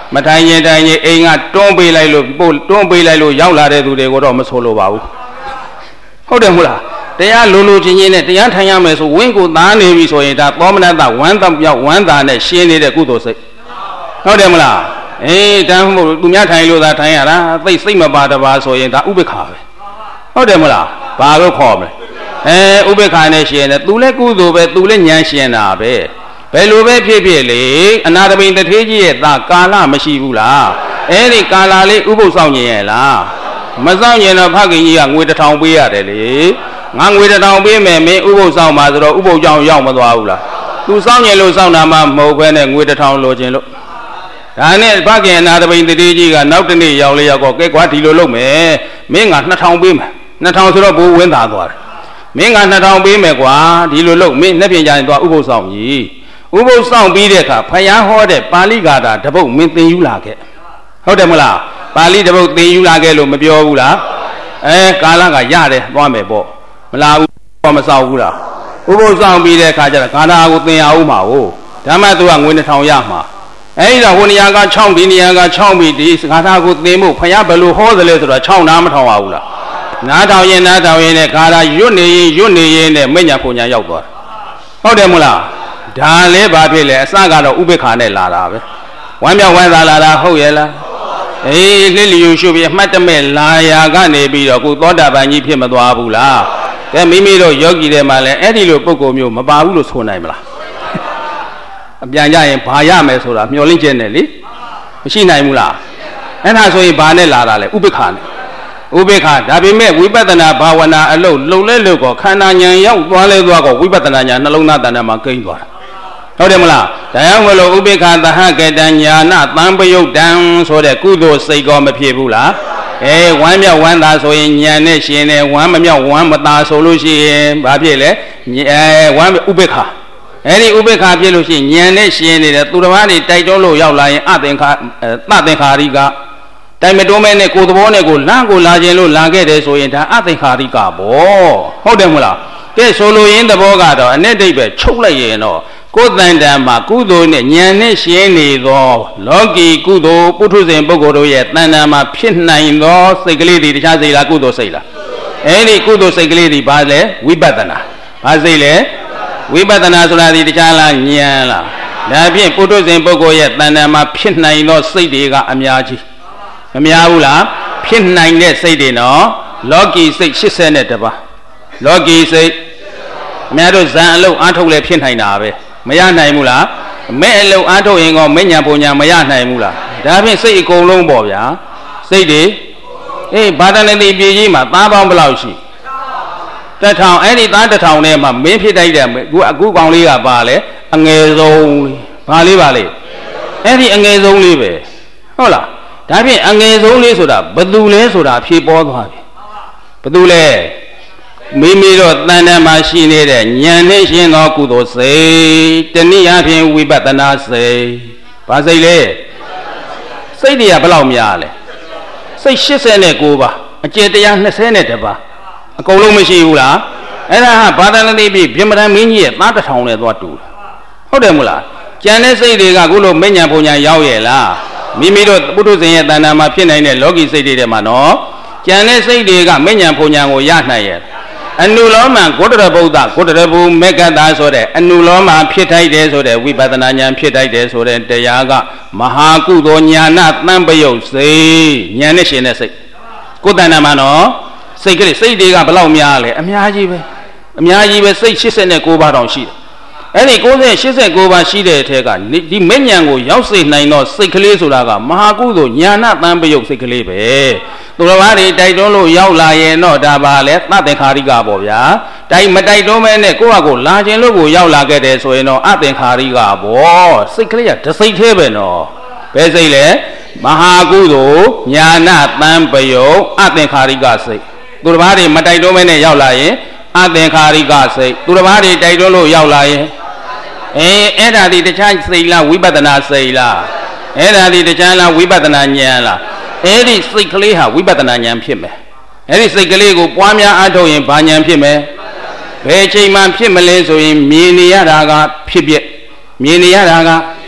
မထိုင်ရင်တိုင်ရင်အိမ်ကတွန်းပေးလိုက်လို့ပို့တွန်းပေးလိုက်လို့ရောက်လာတဲ့သူတွေကိုတော့မဆိုလိုပါဘူးဟုတ်တယ်မဟုတ်လားတရားလိုလိုချင်းချင်းနဲ့တရားထိုင်ရမယ်ဆိုဝင်းကိုသားနေပြီဆိုရင်ဒါသောမနတဝမ်းတပြောက်ဝမ်းသာနဲ့ရှင်းနေတဲ့ကုသိုလ်စိတ်ဟုတ်တယ်မလားအေးတမ်းမို့သူများထိုင်လို့သာထိုင်ရတာသိစိတ်မပါတပါဆိုရင်ဒါဥပိ္ပခာပဲဟုတ်တယ်မလားဘာလို့ခေါ်မလဲအဲဥပိ္ပခာနဲ့ရှင်းတယ်သူလည်းကုသိုလ်ပဲသူလည်းဉာဏ်ရှင်းတာပဲဘယ်လိုပဲဖြစ်ဖြစ်လေအနာတပိန်တထေးကြီးရဲ့သာကာလမရှိဘူးလားအဲ့ဒီကာလလေးဥပုသ်ဆောင်ကျင်ရဲ့လားမဆောင်ကျင်တော့ဖခင်ကြီးကငွေတစ်ထောင်ပေးရတယ်လေငါငွေတစ်ထောင်ပေးမယ်မင်းဥပုသ်ဆောင်ပါဆိုတော့ဥပုသ်ကြောင့်ရောက်မသွားဘူးလားသူဆောင်ကျင်လို့ဆောင်တာမှမဟုတ်ဘဲနဲ့ငွေတစ်ထောင်လိုချင်လို့ဒါနဲ့ဖခင်အနာတပိန်တထေးကြီးကနောက်တနေ့ရောက်လေရောက်တော့ကဲကွာဒီလိုလုပ်မယ်မင်းကနှစ်ထောင်ပေးမယ်နှစ်ထောင်ဆိုတော့ဘိုးဝင်းသာသွားတယ်မင်းကနှစ်ထောင်ပေးမယ်ကွာဒီလိုလုပ်မင်းနှစ်ပြင်ကြရင်သွားဥပုသ်ဆောင်ကြီးဥပုသ်ဆောင်ပြီးတဲ့အခါဖယားဟောတဲ့ပါဠိဂါထာတပုတ်မင်းသင်ယူလာခဲ့ဟုတ်တယ်မလားပါဠိတပုတ်သင်ယူလာခဲ့လို့မပြောဘူးလားအဲကာလကရတယ်သွားမယ်ပေါ့မလားဘူးမဆောက်ဘူးလားဥပုသ်ဆောင်ပြီးတဲ့အခါကျတော့ဂါထာကိုသင်ရအောင်မှာဟုတ်ဓမ္မသူကငွေတစ်ထောင်ရမှာအဲဒီတော့ဟိုနေရာက၆ဒီနေရာက၆ပြီဒီဂါထာကိုသင်ဖို့ဖယားဘယ်လိုဟောသလဲဆိုတော့၆နားမထောင်ရဘူးလားနားထောင်ရင်နားထောင်ရင်နဲ့ဂါထာရွတ်နေရင်ရွတ်နေရင်နဲ့မညာပုံညာရောက်သွားဟုတ်တယ်မလားဒါလည်းဘာဖြစ်လဲအစကတော့ဥပိ္ပခာနဲ့လာတာပဲဝမ်းမြောက်ဝမ်းသာလာတာဟုတ်ရဲ့လားအေးလှစ်လျူရှုပြီးအမှတ်တမဲ့လာရာကနေပြီးတော့ကိုသောတာပန်ကြီးဖြစ်မသွားဘူးလားကဲမိမိတို့ယောဂီတွေမှာလည်းအဲ့ဒီလိုပုံကိုမျိုးမပါဘူးလို့ဆိုနိုင်မလားအပြန်ကြရင်ဘာရမယ်ဆိုတာမျှော်လင့်ချက်နဲ့လေမရှိနိုင်ဘူးလားအဲ့ဒါဆိုရင်ဘာနဲ့လာတာလဲဥပိ္ပခာနဲ့ဥပိ္ပခာဒါပေမဲ့ဝိပဿနာဘာဝနာအလုပ်လုံလဲလို့ကောခန္ဓာဉာဏ်ရောက်သွားလဲသွားကောဝိပဿနာဉာဏ်နှလုံးသားတဏ္ဍာမှာကိန်းသွားတာဟုတ်တယ်မလားဒါကြောင့်မလို့ဥပိ္ပခာသဟကတဉာဏသံပယုတ်တံဆိုတဲ့ကုသိုလ်စိတ်ကောမဖြစ်ဘူးလားအဲဝမ်းမြောက်ဝမ်းသာဆိုရင်ဉာဏ်နဲ့ရှင်တယ်ဝမ်းမမြောက်ဝမ်းမသာဆိုလို့ရှိရင်ဘာဖြစ်လဲအဲဝမ်းဥပိ္ပခာအဲ့ဒီဥပိ္ပခာဖြစ်လို့ရှိရင်ဉာဏ်နဲ့ရှင်နေတယ်သူတစ်ပါးနေတိုက်တွန်းလို့ရောက်လာရင်အသင်္ခါသသင်္ခါရိကတိုင်မတွန်းမဲနဲ့ကိုယ်သဘောနဲ့ကိုလမ်းကိုလာခြင်းလို့လာခဲ့တယ်ဆိုရင်ဒါအသင်္ခါရိကပေါ့ဟုတ်တယ်မလားကဲဆိုလိုရင်းသဘောကတော့အ내ဒိဋ္ဌိပဲချုပ်လိုက်ရင်တော့ကိုယ်တန်တန်မှာကုသိုလ်နဲ့ဉာဏ်နဲ့ရှင်းနေသောလောကီကုသိုလ်ပုထုဇဉ်ပုဂ္ဂိုလ်တို့ရဲ့တန်တန်မှာဖြစ်နိုင်သောစိတ်ကလေးတွေတခြားစိတ်လားကုသိုလ်စိတ်လားအဲ့ဒီကုသိုလ်စိတ်ကလေးတွေဘာလဲဝိပဿနာဘာစိတ်လဲဝိပဿနာဆိုတာဒီတခြားလားဉာဏ်လားဒါဖြင့်ပုထုဇဉ်ပုဂ္ဂိုလ်ရဲ့တန်တန်မှာဖြစ်နိုင်သောစိတ်တွေကအများကြီးမများဘူးလားဖြစ်နိုင်တဲ့စိတ်တွေနော်လောကီစိတ်၈၀နဲ့တပါးလောကီစိတ်အများတို့ဇံအလုံးအားထုတ်လဲဖြစ်နိုင်တာပဲမရနိုင်ဘူးလားမဲ့အလုံးအားထုတ်ရင်ကောမဉ္ဇဉ်ပုံညာမရနိုင်ဘူးလားဒါဖြင့်စိတ်အကုန်လုံးပေါ့ဗျာစိတ်တွေအေးဘာတနတိပြည်ကြီးမှာသားပေါင်းဘယ်လောက်ရှိတထောင်အဲ့ဒီသားတထောင်ထဲမှာမင်းဖြစ်တိုက်တဲ့အခုအခုကောင်လေးကပါလဲအငယ်ဆုံးဘာလေးပါလေအဲ့ဒီအငယ်ဆုံးလေးပဲဟုတ်လားဒါဖြင့်အငယ်ဆုံးလေးဆိုတာဘယ်သူလဲဆိုတာဖြေပေါ်သွားပြီဘယ်သူလဲမိမိတို့တဏ္ဍာမှာရှိနေတဲ့ဉာဏ်နဲ့ရှင်းသောကုသိုလ်စိတ်တနည်းအားဖြင့်ဝိပဿနာစိတ်ဘာစိတ်လဲစိတ်တွေကဘယ်လောက်များလဲစိတ်၈၉ပါးအကျင့်တရား၂၂ပါးအကုန်လုံးမရှိဘူးလားအဲ့ဒါဟာဘာသာလတိပြီဗြဟ္မဏမင်းကြီးရဲ့သားတစ်ထောင်နဲ့သွားတူတာဟုတ်တယ်မို့လားကြံတဲ့စိတ်တွေကခုလိုမဉ္ဇဉ်ပုံညာရောက်ရဲ့လားမိမိတို့ပုထုဇဉ်ရဲ့တဏ္ဍာမှာဖြစ်နိုင်တဲ့လောကီစိတ်တွေထဲမှာနော်ကြံတဲ့စိတ်တွေကမဉ္ဇဉ်ပုံညာကိုရနိုင်ရဲ့အနုလောမဂုတ္တရဗုဒ္ဓဂုတ္တရဘူမေကတာဆိုတဲ့အနုလောမဖြစ်ထိုက်တယ်ဆိုတဲ့ဝိပဿနာဉာဏ်ဖြစ်ထိုက်တယ်ဆိုတဲ့တရားကမဟာကုသိုလ်ဉာဏသံပယုတ်စိတ်ဉာဏ်နဲ့ရှင်တဲ့စိတ်ကိုယ်တဏ္ဍာမှာနော်စိတ်ကလေးစိတ်တွေကဘယ်လောက်များလဲအများကြီးပဲအများကြီးပဲစိတ်၈၉ပါးတောင်ရှိတယ်အဲ့ဒီ၉၀ ၈၉ပါးရှိတဲ့အထက်ကဒီမဉ္ဇဉ်ကိုရောက်စေနိုင်သောစိတ်ကလေးဆိုတာကမဟာကုသိုလ်ဉာဏသံပယုတ်စိတ်ကလေးပဲသူတော်ဘာတွေတိုက်တွန်းလို့ရောက်လာရင်တော့ဒါပါလဲသသင်္ခါရိကပေါ့ဗျာတိုက်မတိုက်တွန်းမဲနဲ့ကိုယ့်ဟာကိုလာခြင်းလို့ကိုရောက်လာခဲ့တယ်ဆိုရင်တော့အသင်္ခါရိကပေါ့စိတ်ကလေးကတစ်စိတ်သေးပဲနော်ဘယ်စိတ်လဲမဟာကုသိုလ်ဉာဏသံပယုတ်အသင်္ခါရိကစိတ်သူတော်ဘာတွေမတိုက်တွန်းမဲနဲ့ရောက်လာရင်အသင်္ခါရိကစိတ်သူတော်ဘာတွေတိုက်တွန်းလို့ရောက်လာရင်အေးအဲ့ဒါဒီတခြားစိတ်လားဝိပဿနာစိတ်လားအဲ့ဒါဒီတခြားလားဝိပဿနာဉာဏ်လားအဲ့ဒီစိတ်ကလေးဟာဝိပဿနာဉာဏ်ဖြစ်မယ်အဲ့ဒီစိတ်ကလေးကိုပွားများအားထုတ်ရင်ဘာဉာဏ်ဖြစ်မယ်ဘယ်ချိန်မှဖြစ်မလဲဆိုရင်မြင်နေရတာကဖြစ်ဖြစ်မြင်နေရတာက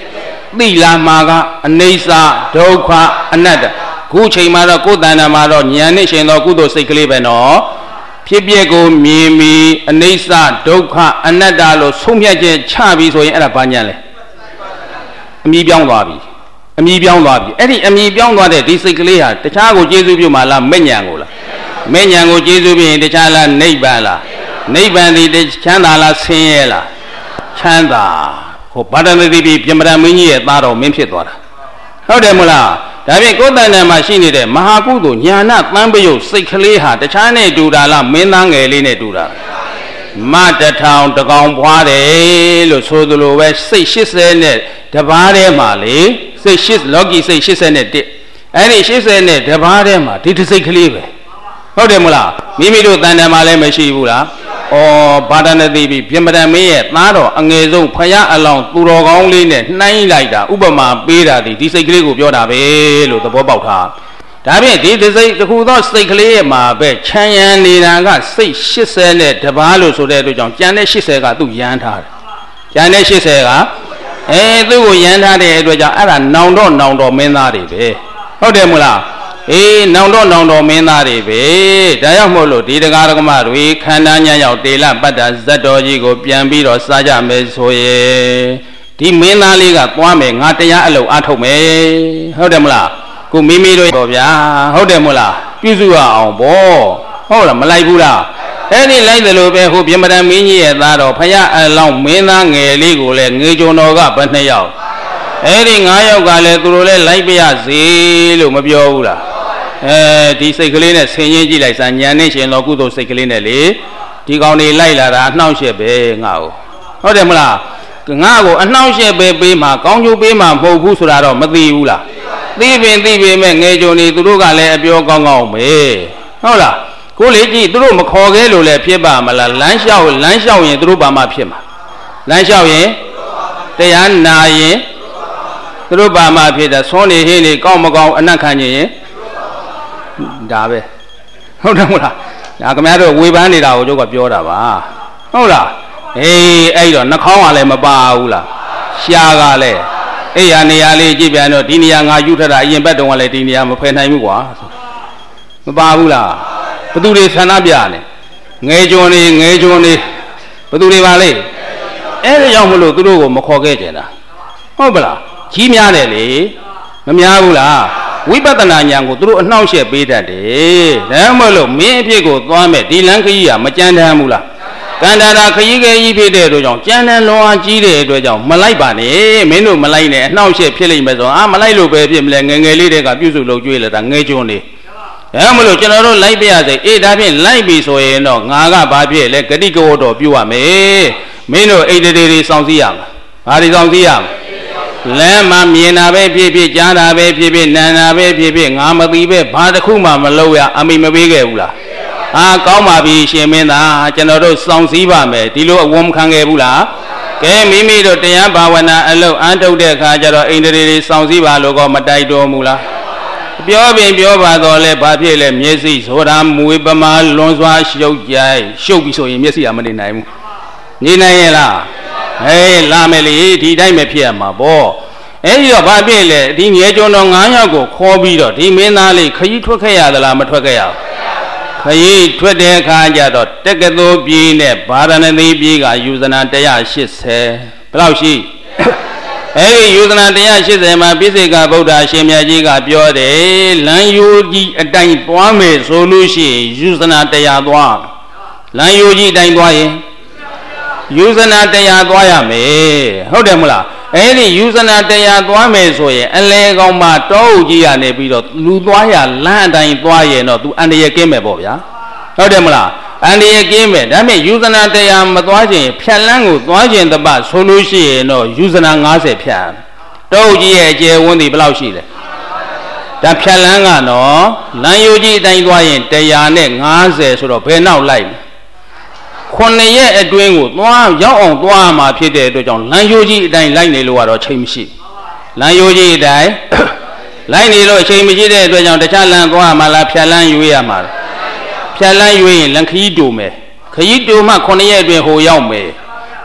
သိလာမှာကအနိစ္စဒုက္ခအနတ္တခုချိန်မှာတော့ကိုယ်တဏ္ဍာမှာတော့ဉာဏ်နဲ့ရှင်သောကုသိုလ်စိတ်ကလေးပဲနော်ဖြစ်ပျက်ကိုမြင်ပြီးအနိစ္စဒုက္ခအနတ္တလို့ဆုံးဖြတ်ချက်ချပြီးဆိုရင်အဲ့ဒါဘာဉာဏ်လဲအမြည်ပြောင်းသွားပြီအမြည်ပြောင်းသွားပြီအဲ့ဒီအမြည်ပြောင်းသွားတဲ့ဒီစိတ်ကလေးဟာတခြားကိုကျေစုပြုမှာလားမဲ့ဉာဏ်ကိုလားမဲ့ဉာဏ်ကိုကျေစုပြုရင်တခြားလားနိဗ္ဗာန်လားနိဗ္ဗာန်ဒီချမ်းသာလားဆင်းရဲလားချမ်းသာဟိုဗာဒနတိပိပြမရမင်းကြီးရဲ့သားတော်မင်းဖြစ်သွားတာဟုတ်တယ်မလားဒါဖြင့်ကိုယ်တဏ္ဍာမှာရှိနေတဲ့မဟာကုသိုလ်ညာနာတန်ပယုတ်စိတ်ကလေးဟာတခြားနဲ့တူတာလားမင်းသားငယ်လေးနဲ့တူတာမတထောင်တကောင်ပွားတယ်လို့ဆိုသလိုပဲစိတ်ရှစ်ဆယ်နဲ့တပါးထဲမှာလေစိတ်ရှစ်လောကီစိတ်ရှစ်ဆယ်နဲ့တစ်အဲ့ဒီရှစ်ဆယ်နဲ့တပါးထဲမှာဒီတစ်စိတ်ကလေးပဲဟုတ်တယ်မလားမိမိတို့တဏ္ဍာမှာလည်းမရှိဘူးလားဩဘာဒနတိပိပြမရမင်းရဲ့သားတော်အငယ်ဆုံးဖယားအလောင်းသူတော်ကောင်းလေးနဲ့နှိုင်းလိုက်တာဥပမာပေးတာဒီစိတ်ကလေးကိုပြောတာပဲလို့သဘောပေါက်ထားဒါဖြင့်ဒီစိတ်တစ်ခုသောစိတ်ကလေးရဲ့မှာပဲချမ်းရံနေတာကစိတ်ရှစ်ဆယ်နဲ့တပါးလို့ဆိုတဲ့အတွက်ကြောင့်ကြံတဲ့ရှစ်ဆယ်ကသူ့ရမ်းထားတယ်ကြံတဲ့ရှစ်ဆယ်ကအဲသူ့ကိုရမ်းထားတဲ့အတွက်ကြောင့်အဲ့ဒါနောင်တော့နောင်တော့မင်းသားတွေပဲဟုတ်တယ်မလားအေးနောင်တော့နောင်တော့မင်းသားတွေပဲဒါကြောင့်မို့လို့ဒီတရားဓမ္မတွေခန္ဓာညာရောက်တေလပတ္တဇတ်တော်ကြီးကိုပြန်ပြီးတော့စားကြမယ်ဆိုရင်ဒီမင်းသားလေးကသွားမယ်ငါတရားအလုပ်အားထုတ်မယ်ဟုတ်တယ်မလားကိုမိမိတို့တော့ဗျာဟုတ်တယ်မို့လားပြုစုရအောင်ဗောဟုတ်လားမလိုက်ဘူးလားအဲ့ဒီလိုက်တယ်လို့ပဲဟိုပြမတန်မင်းကြီးရဲ့သားတော်ဖယားအလောင်းမင်းသားငယ်လေးကိုလည်းငေကြုံတော်ကဘယ်နှစ်ယောက်အဲ့ဒီငါးယောက်ကလည်းသူတို့လည်းလိုက်ပြရစေလို့မပြောဘူးလားအဲဒီစိတ်ကလေးနဲ့ဆင်ရင်ကြည့်လိုက်စမ်းဉာဏ်နဲ့ရှင်တော်ကုသိုလ်စိတ်ကလေးနဲ့လေဒီကောင်တွေလိုက်လာတာအနှောင့်အယှက်ပဲငါ့ကိုဟုတ်တယ်မလားငါ့ကိုအနှောင့်အယှက်ပဲပေးမှာကောင်းကျိုးပေးမှာမဟုတ်ဘူးဆိုတာတော့မသိဘူးလားသိပင်သိပင်မဲ့ငယ်ကြုံနေသူတို့ကလည်းအပြောကောင်းကောင်းပဲဟုတ်လားကိုလေကြည့်သူတို့မခေါ်ခဲ့လို့လည်းဖြစ်ပါမလားလမ်းလျှောက်လမ်းလျှောက်ရင်သူတို့ဘာမှဖြစ်မှာလမ်းလျှောက်ရင်တရားနာရင်သူတို့ဘာမှဖြစ်တာသွန်းနေဟင်းနေကောင်းမကောင်းအနက်ခံခြင်းရင်ဒါပဲဟုတ်တယ်မလားဒါခင်ဗျားတို့ဝေဖန်နေတာကိုကျုပ်ကပြောတာပါဟုတ်လားအေးအဲ့တော့နှာခေါင်းကလည်းမပါဘူးလားရှားကလည်းအဲ့ရနေရာလေးကြည့်ပြန်တော့ဒီနေရာငါယူထတာအရင်ဘက်တုန်းကလည်းဒီနေရာမဖယ်နိုင်ဘူးကွာမပါဘူးလားဘသူတွေဆန္ဒပြနေငယ်ကြုံနေငယ်ကြုံနေဘသူတွေပါလေအဲ့ဒါကြောင့်မလို့သူတို့ကိုမခေါ်ခဲ့ကြတာဟုတ်ပလားကြီးများတယ်လေမများဘူးလားဝိပဿနာဉာဏ်ကိုသူတို့အနှောင့်အယှက်ပေးတတ်တယ်ဒါမှမဟုတ်မင်းအဖြစ်ကိုသွားမဲ့ဒီလမ်းခရီးကမကြမ်းတမ်းဘူးလားကန္တာရာခရီးခဲကြီးဖြစ်တဲ့အတွက်ကြောင့်ကြမ်းတမ်းလွန်အားကြီးတဲ့အတွက်ကြောင့်မလိုက်ပါနဲ့မင်းတို့မလိုက်နဲ့အနှောင့်အယှက်ဖြစ်လိမ့်မယ်ဆိုအာမလိုက်လို့ပဲဖြစ်မလဲငယ်ငယ်လေးတွေကပြုစုလုပ်ကြွေးလာတာငယ်ကျွန်းနေဒါမှမဟုတ်ကျွန်တော်တို့လိုက်ပြရစေအေးဒါဖြင့်လိုက်ပြီဆိုရင်တော့ငါကဘာဖြစ်လဲဂတိကဝတ်တော်ပြုရမယ်မင်းတို့အိတ်တေတွေစောင့်စည်းရမှာဘာတွေစောင့်စည်းရမှာလမ်းမှာမြင်တာပဲဖြစ်ဖြစ်ကြားတာပဲဖြစ်ဖြစ်နာတာပဲဖြစ်ဖြစ်ငါမသိပဲဘာတစ်ခုမှမလုပ်ရအမိမပေးခဲ့ဘူးလားဟာကောင်းပါပြီရှင်မင်းသားကျွန်တော်တို့စောင့်စည်းပါမယ်ဒီလိုအဝမခံခဲ့ဘူးလားကဲမိမိတို့တရားဘာဝနာအလုပ်အထုတ်တဲ့အခါကျတော့အိန္ဒြေတွေစောင့်စည်းပါလို့ကောမတိုက်တော်မူလားပြောပင်ပြောပါတော့လဲဘာဖြစ်လဲမျက်စိဆိုတာမွေပမာလွန်စွာရှုပ်ကြိုက်ရှုပ်ပြီဆိုရင်မျက်စိကမနေနိုင်ဘူးနေနိုင်ရဲ့လားဟေးလာမယ်လေဒီတိုင်းပဲဖြစ်ရမှာပေါ့အဲ့ဒီတော့ဘာဖြစ်လဲဒီငယ်ကျွန်းတော်ငါးယောက်ကိုခေါ်ပြီးတော့ဒီမင်းသားလေးခရီးထွက်ခဲ့ရသလားမထွက်ခဲ့ရဘူးခရီးထွက်တဲ့အခါကျတော့တက္ကသိုလ်ပြည်နဲ့ဗာရာဏသီပြည်ကယူဇနာone hundred eightyဘယ်လောက်ရှိအဲ့ဒီယူဇနာone hundred eightyမှာပိစိကဗုဒ္ဓရှင်မြတ်ကြီးကပြောတယ်လမ်းယိုကြီးအတိုင်းသွားမယ်ဆိုလို့ရှိရင်ယူဇနာone hundredသွားလမ်းယိုကြီးအတိုင်းသွားရင်ယူဇနာone hundredသွားရမယ်ဟုတ်တယ်မလားအဲ့ဒီယူဇနာone hundredသွားမယ်ဆိုရင်အလဲကောင်မှတောအုပ်ကြီးရနေပြီးတော့လူသွားရလမ်းအတိုင်းသွားရင်တော့ तू အန္တရာယ်ကင်းမယ်ပေါ့ဗျာဟုတ်တယ်မလားအန္တရာယ်ကင်းမယ်ဒါပေမဲ့ယူဇနာone hundredမသွားခြင်းဖြတ်လန်းကိုသွားခြင်းတပတ်ဆိုလို့ရှိရင်တော့ယူဇနာfiftyဖြတ်တောအုပ်ကြီးရဲ့အကျယ်ဝန်းဒီဘယ်လောက်ရှိလဲဒါဖြတ်လန်းကနော်လမ်းယိုကြီးအတိုင်းသွားရင်one hundred fiftyဆိုတော့ဘယ်နောက်လိုက်ခုနှစ်ရက်အတွင်းကိုသွားရောက်အောင်သွားမှာဖြစ်တဲ့အတွက်ကြောင့်လမ်းယိုကြီးအတိုင်းလိုက်နေလို့ကတော့ချိန်မရှိလမ်းယိုကြီးအတိုင်းလိုက်နေလို့ချိန်မရှိတဲ့အတွက်ကြောင့်တခြားလမ်းသွားမှာလားဖြတ်လန်းရွေးရမှာလားဖြတ်လန်းရွေးရင်လမ်းခရီးတူမယ်ခရီးတူမှခုနှစ်ရက်အတွင်းဟိုရောက်မယ်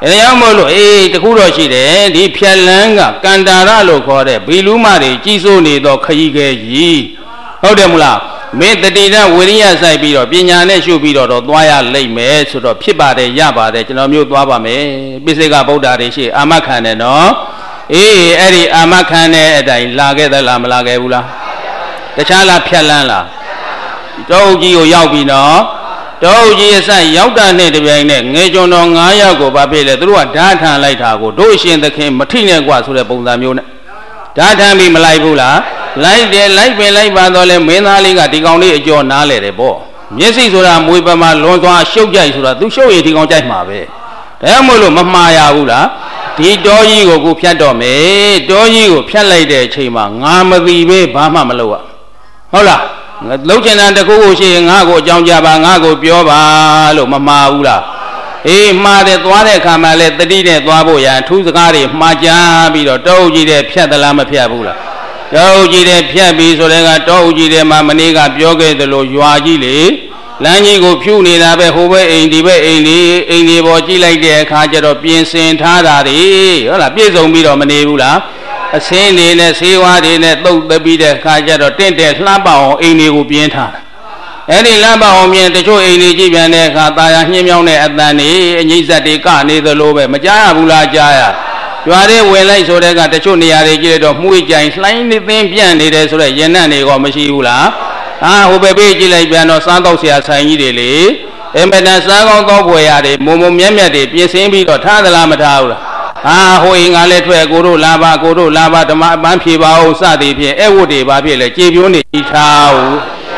အဲဒါမို့လို့အေးတခုတော့ရှိတယ်ဒီဖြက်လန်းကကန္တာရလို့ခေါ်တဲ့ဘီလူမတွေကြီးစိုးနေတော့ခရီးခဲကြီးဟုတ်တယ်မလားမင်းတတိယဝိရိယစိုက်ပြီးတော့ပညာနဲ့ရှုပြီးတော့တော့သွားရလိမ့်မယ်ဆိုတော့ဖြစ်ပါတယ်ရပါတယ်ကျွန်တော်မျိုးသွားပါမယ်ပိစိကဗုဒ္ဓတွေရှိအာမခံတယ်နော်အေးအဲ့ဒီအာမခံတဲ့အတိုင်းလာခဲ့သလားမလာခဲ့ဘူးလားတခြားလားဖြက်လန်းလားတောအုပ်ကြီးကိုရောက်ပြီနော်တောအုပ်ကြီးအစရောက်တာနဲ့တပြိုင်နဲ့ငယ်ကျွန်တော်၅ယောက်ကိုဗာဖြစ်လေသူတို့ကဓာထန်လိုက်တာကိုတို့အရှင်သခင်မထိနဲ့กว่าဆိုတဲ့ပုံစံမျိုးနဲ့ဓာထန်ပြီးမလိုက်ဘူးလားလိုက်တယ်လိုက်ပင်လိုက်ပါတော့လဲမင်းသားလေးကဒီကောင်လေးအကျော်နားလေတယ်ပေါ့မျက်စိဆိုတာမွေပမာလွန်သွားရှုပ်ကြိုက်ဆိုတာသူရှုပ်ရည်ဒီကောင်ကြိုက်မှာပဲဒါမှမဟုတ်လို့မမှားရဘူးလားဒီတောကြီးကိုကိုဖြတ်တော့မယ်တောကြီးကိုဖြတ်လိုက်တဲ့အချိန်မှာငါမသိပဲဘာမှမလုပ်ရဟုတ်လားလုံးချင်တာတကူကိုရှိရင်ငါ့ကိုအကြောင်းကြပါငါ့ကိုပြောပါလို့မမှားဘူးလားအေးမှားတယ်သွားတဲ့အခါမှာလဲတတိနဲ့သွားဖို့ရန်ထူးစကားတွေမှားကြပြီးတော့တောအုပ်ကြီးတဲ့ဖြတ်သလားမဖြတ်ဘူးလားတောအုပ်ကြီးတဲ့ဖြတ်ပြီးဆိုတဲ့ကတောအုပ်ကြီးတဲ့မှာမနေ့ကပြောခဲ့သလိုရွာကြီးလေလမ်းကြီးကိုဖြူနေတာပဲဟိုဘက်အိမ်ဒီဘက်အိမ်လေးအိမ်လေးပေါ်ကြည့်လိုက်တဲ့အခါကျတော့ပြင်ဆင်ထားတာတွေဟုတ်လားပြည့်စုံပြီးတော့မနေဘူးလားအစင်းတွေနဲ့ဆေးဝါးတွေနဲ့တုတ်တပြီးတဲ့အခါကျတော့တင့်တယ်လှပအောင်အိမ်တွေကိုပြင်းထားတာအဲ့ဒီလှပအောင်မြင်တချို့အိမ်တွေကြည့်ပြန်တဲ့အခါตาရညှင်းမြောင်းတဲ့အတန်တွေအငိမ့်ဆက်တွေကနေသလိုပဲမကြားရဘူးလားကြားရရွာထဲဝင်လိုက်ဆိုတဲ့ကတချို့နေရာတွေကြည့်တော့မှုေးကြိုင်လှိုင်းနေသင်းပြန့်နေတယ်ဆိုတော့ရင်နံ့တွေကမရှိဘူးလားအာဟိုဘက်ပြေးကြည့်လိုက်ပြန်တော့စားတော့ဆရာဆိုင်ကြီးတွေလေအင်မတန်စားကောင်းသောဖွယ်ရတယ်မုံမုံမြက်မြက်တွေပြင်ဆင်ပြီးတော့ထားသလားမထားဘူးလားအာဟိုအိမ်ကလည်းထွက်ကိုတို့လာပါကိုတို့လာပါဓမ္မအပန်းဖြေပါအောင်စသည်ဖြင့်အဲ့ဝတ်တွေပါဖြစ်လေကြေပြိုးနေထားဘူး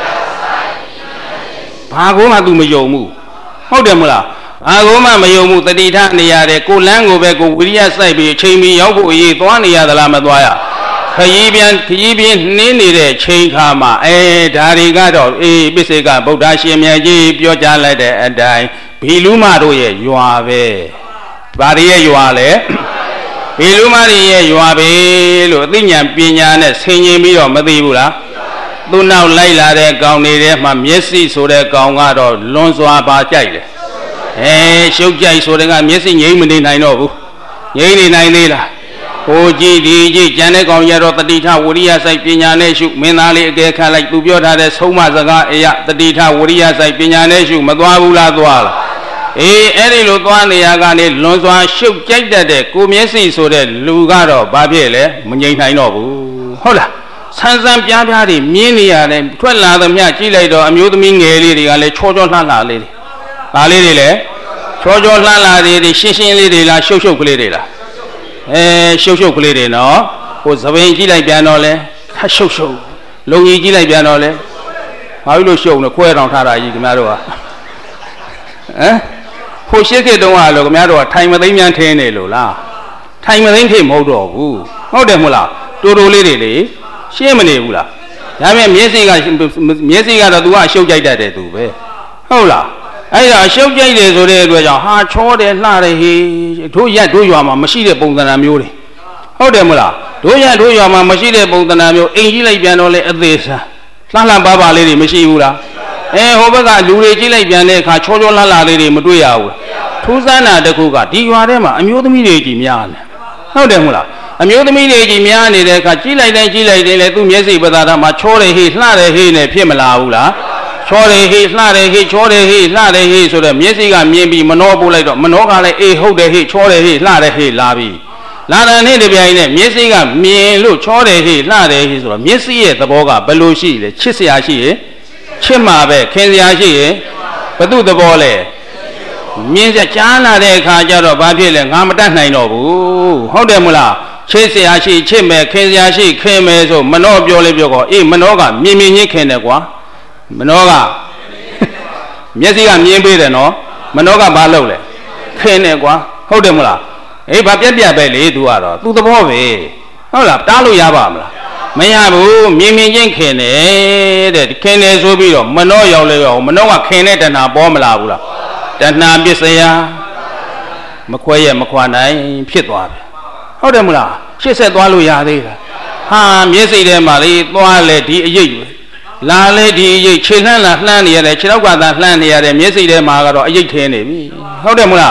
ဘာကောမှသူမယုံဘူးဟုတ်တယ်မလားဘာကောမှမယုံဘူးတတိထနေရတယ်ကိုလန်းကိုပဲကိုဝိရိယစိုက်ပြီးအချိန်မီရောက်ဖို့အရေးသွားနေရသလားမသွားရခရီးပြန်ခရီးပြင်းနှင်းနေတဲ့ချိန်ခါမှာအဲဒါတွေကတော့အေးပိစိကဗုဒ္ဓရှင်မြတ်ကြီးပြောကြားလိုက်တဲ့အတိုင်းဘီလူမတို့ရဲ့ရွာပဲဗာရီရဲ့ရွာလေဘီလူမတွေရဲ့ရွာပဲလို့အသိဉာဏ်ပညာနဲ့ဆင်ခြင်ပြီးတော့မသိဘူးလားသူ့နောက်လိုက်လာတဲ့ကောင်တွေထဲမှာမျက်စိဆိုတဲ့ကောင်ကတော့လွန်စွာပါကြိုက်တယ်အဲရှုပ်ကြိုက်ဆိုတဲ့ကမျက်စိငြိမ့်မနေနိုင်တော့ဘူးငြိမ့်နေနိုင်သေးလားဟိုကြည့်ဒီကြည့်ကျန်တဲ့ကောင်ရတော့တတိထဝရိယစိုက်ပညာနဲ့ရှုမင်းသားလေးအကဲခတ်လိုက်သူပြောထားတဲ့ဆုံးမစကားအရာတတိထဝရိယစိုက်ပညာနဲ့ရှုမသွားဘူးလားသွားလားအေးအဲ့ဒီလိုသွားနေရကနေလွန်စွာရှုပ်ကြိုက်တတ်တဲ့ကိုမျက်စိဆိုတဲ့လူကတော့ဘာဖြစ်လဲမငြိမ်နိုင်တော့ဘူးဟုတ်လားဆန်းဆန်းပြားပြားတွေမြင်းနေရတယ်ထွက်လာသမျှကြည့်လိုက်တော့အမျိုးသမီးငယ်လေးတွေကလည်းချောချောလှလှလေးတွေဒါလေးတွေလည်းချောချောလှလှလေးတွေရှင်းရှင်းလေးတွေလားရှုပ်ရှုပ်ကလေးတွေလားအဲရှုပ်ရှုပ်ကလေးတွေနော်ဟိုသပင်ကြည့်လိုက်ပြန်တော့လဲခက်ရှုပ်ရှုပ်လုံကြီးကြည့်လိုက်ပြန်တော့လဲဘာလို့လို့ရှုပ်နေခွဲတောင်ထားတာကြီးခင်ဗျားတို့ကဟမ်ဟိုရှစ်ခေတ်တုန်းကလို့ခင်ဗျားတို့ကထိုင်မသိမ်းမြန်ထင်းနေလို့လားထိုင်မသိမ်းခေတ်မဟုတ်တော့ဘူးဟုတ်တယ်မဟုတ်လားတူတူလေးတွေလေရှင်းမနေဘူးလားဒါပေမဲ့မျက်စိကမျက်စိကတော့ तू ကအရှုပ်ကြိုက်တတ်တယ် तू ပဲဟုတ်လားအဲ့ဒါအရှုပ်ကြိုက်တယ်ဆိုတဲ့အတွက်ကြောင့်ဟာချောတယ်လှတယ်ဟေးတို့ရက်တို့ရွာမှာမရှိတဲ့ပုံသဏ္ဍာန်မျိုးတွေဟုတ်တယ်မလားတို့ရက်တို့ရွာမှာမရှိတဲ့ပုံသဏ္ဍာန်မျိုးအိမ်ကြီးလိုက်ပြန်တော့လေအသေးစားလှလှပါပါလေးတွေမရှိဘူးလားအဲဟိုဘက်ကလူတွေကြည့်လိုက်ပြန်တဲ့အခါချောချောလှလှလေးတွေမတွေ့ရဘူးထူးဆန်းတာတစ်ခုကဒီရွာထဲမှာအမျိုးသမီးတွေကြီးများနေဟုတ်တယ်မလားအမျိုးသမီးတွေကြီးများနေတဲ့အခါကြည့်လိုက်တိုင်းကြည့်လိုက်တိုင်းလေသူ့မျက်စိပသာဓာတ်မှာချောတယ်ဟေးလှတယ်ဟေးနဲ့ဖြစ်မလာဘူးလားချောတယ်ဟေးလှတယ်ဟေးချောတယ်ဟေးလှတယ်ဟေးဆိုတော့မျက်စိကမြင်ပြီးမနှောပို့လိုက်တော့မနှောကလည်းအေးဟုတ်တယ်ဟေးချောတယ်ဟေးလှတယ်ဟေးလာပြီလာတဲ့နေ့တစ်ပြိုင်နဲ့မျက်စိကမြင်လို့ချောတယ်ဟေးလှတယ်ဟေးဆိုတော့မျက်စိရဲ့သဘောကဘယ်လိုရှိလဲချစ်စရာရှိရဲ့ချစ်မှာပဲခင်စရာရှိရဲ့ဘသူသဘောလဲမြင်စကြားလာတဲ့အခါကျတော့ဘာဖြစ်လဲငါမတတ်နိုင်တော့ဘူးဟုတ်တယ်မလားချစ်စရာရှိချစ်မယ်ခင်စရာရှိခင်မယ်ဆိုမနှောပြောလေးပြောကောအေးမနှောကမြင်မြင်ချင်းခင်တယ်ကွာမနှောကမျက်စိကမြင်ပေးတယ်နော်မနှောကဘာလုပ်လဲခင်တယ်ကွာဟုတ်တယ်မလားအေးဘာပြက်ပြက်ပဲလေ तू ကတော့ तू သဘောပဲဟုတ်လားတားလို့ရပါမလားမရဘူးမြင်မြင်ချင်းခင်တယ်တဲ့ခင်တယ်ဆိုပြီးတော့မနှောရောက်လဲရောက်မနှောကခင်တဲ့တဏှာပေါ်မလာဘူးလားတဏှာပစ္စယမခွဲရမခွာနိုင်ဖြစ်သွားပြီဟုတ်တယ်မလားရှစ်ဆက်သွားလို့ရသေးလားဟာမျက်စိထဲမှာလေသွားလေဒီအရေးလာလေဒီအရေးခြေလှမ်းလာလှမ်းနေရတယ်ခြေထောက်ကသာလှမ်းနေရတယ်မျက်စိထဲမှာကတော့အရေးထင်းနေပြီဟုတ်တယ်မလား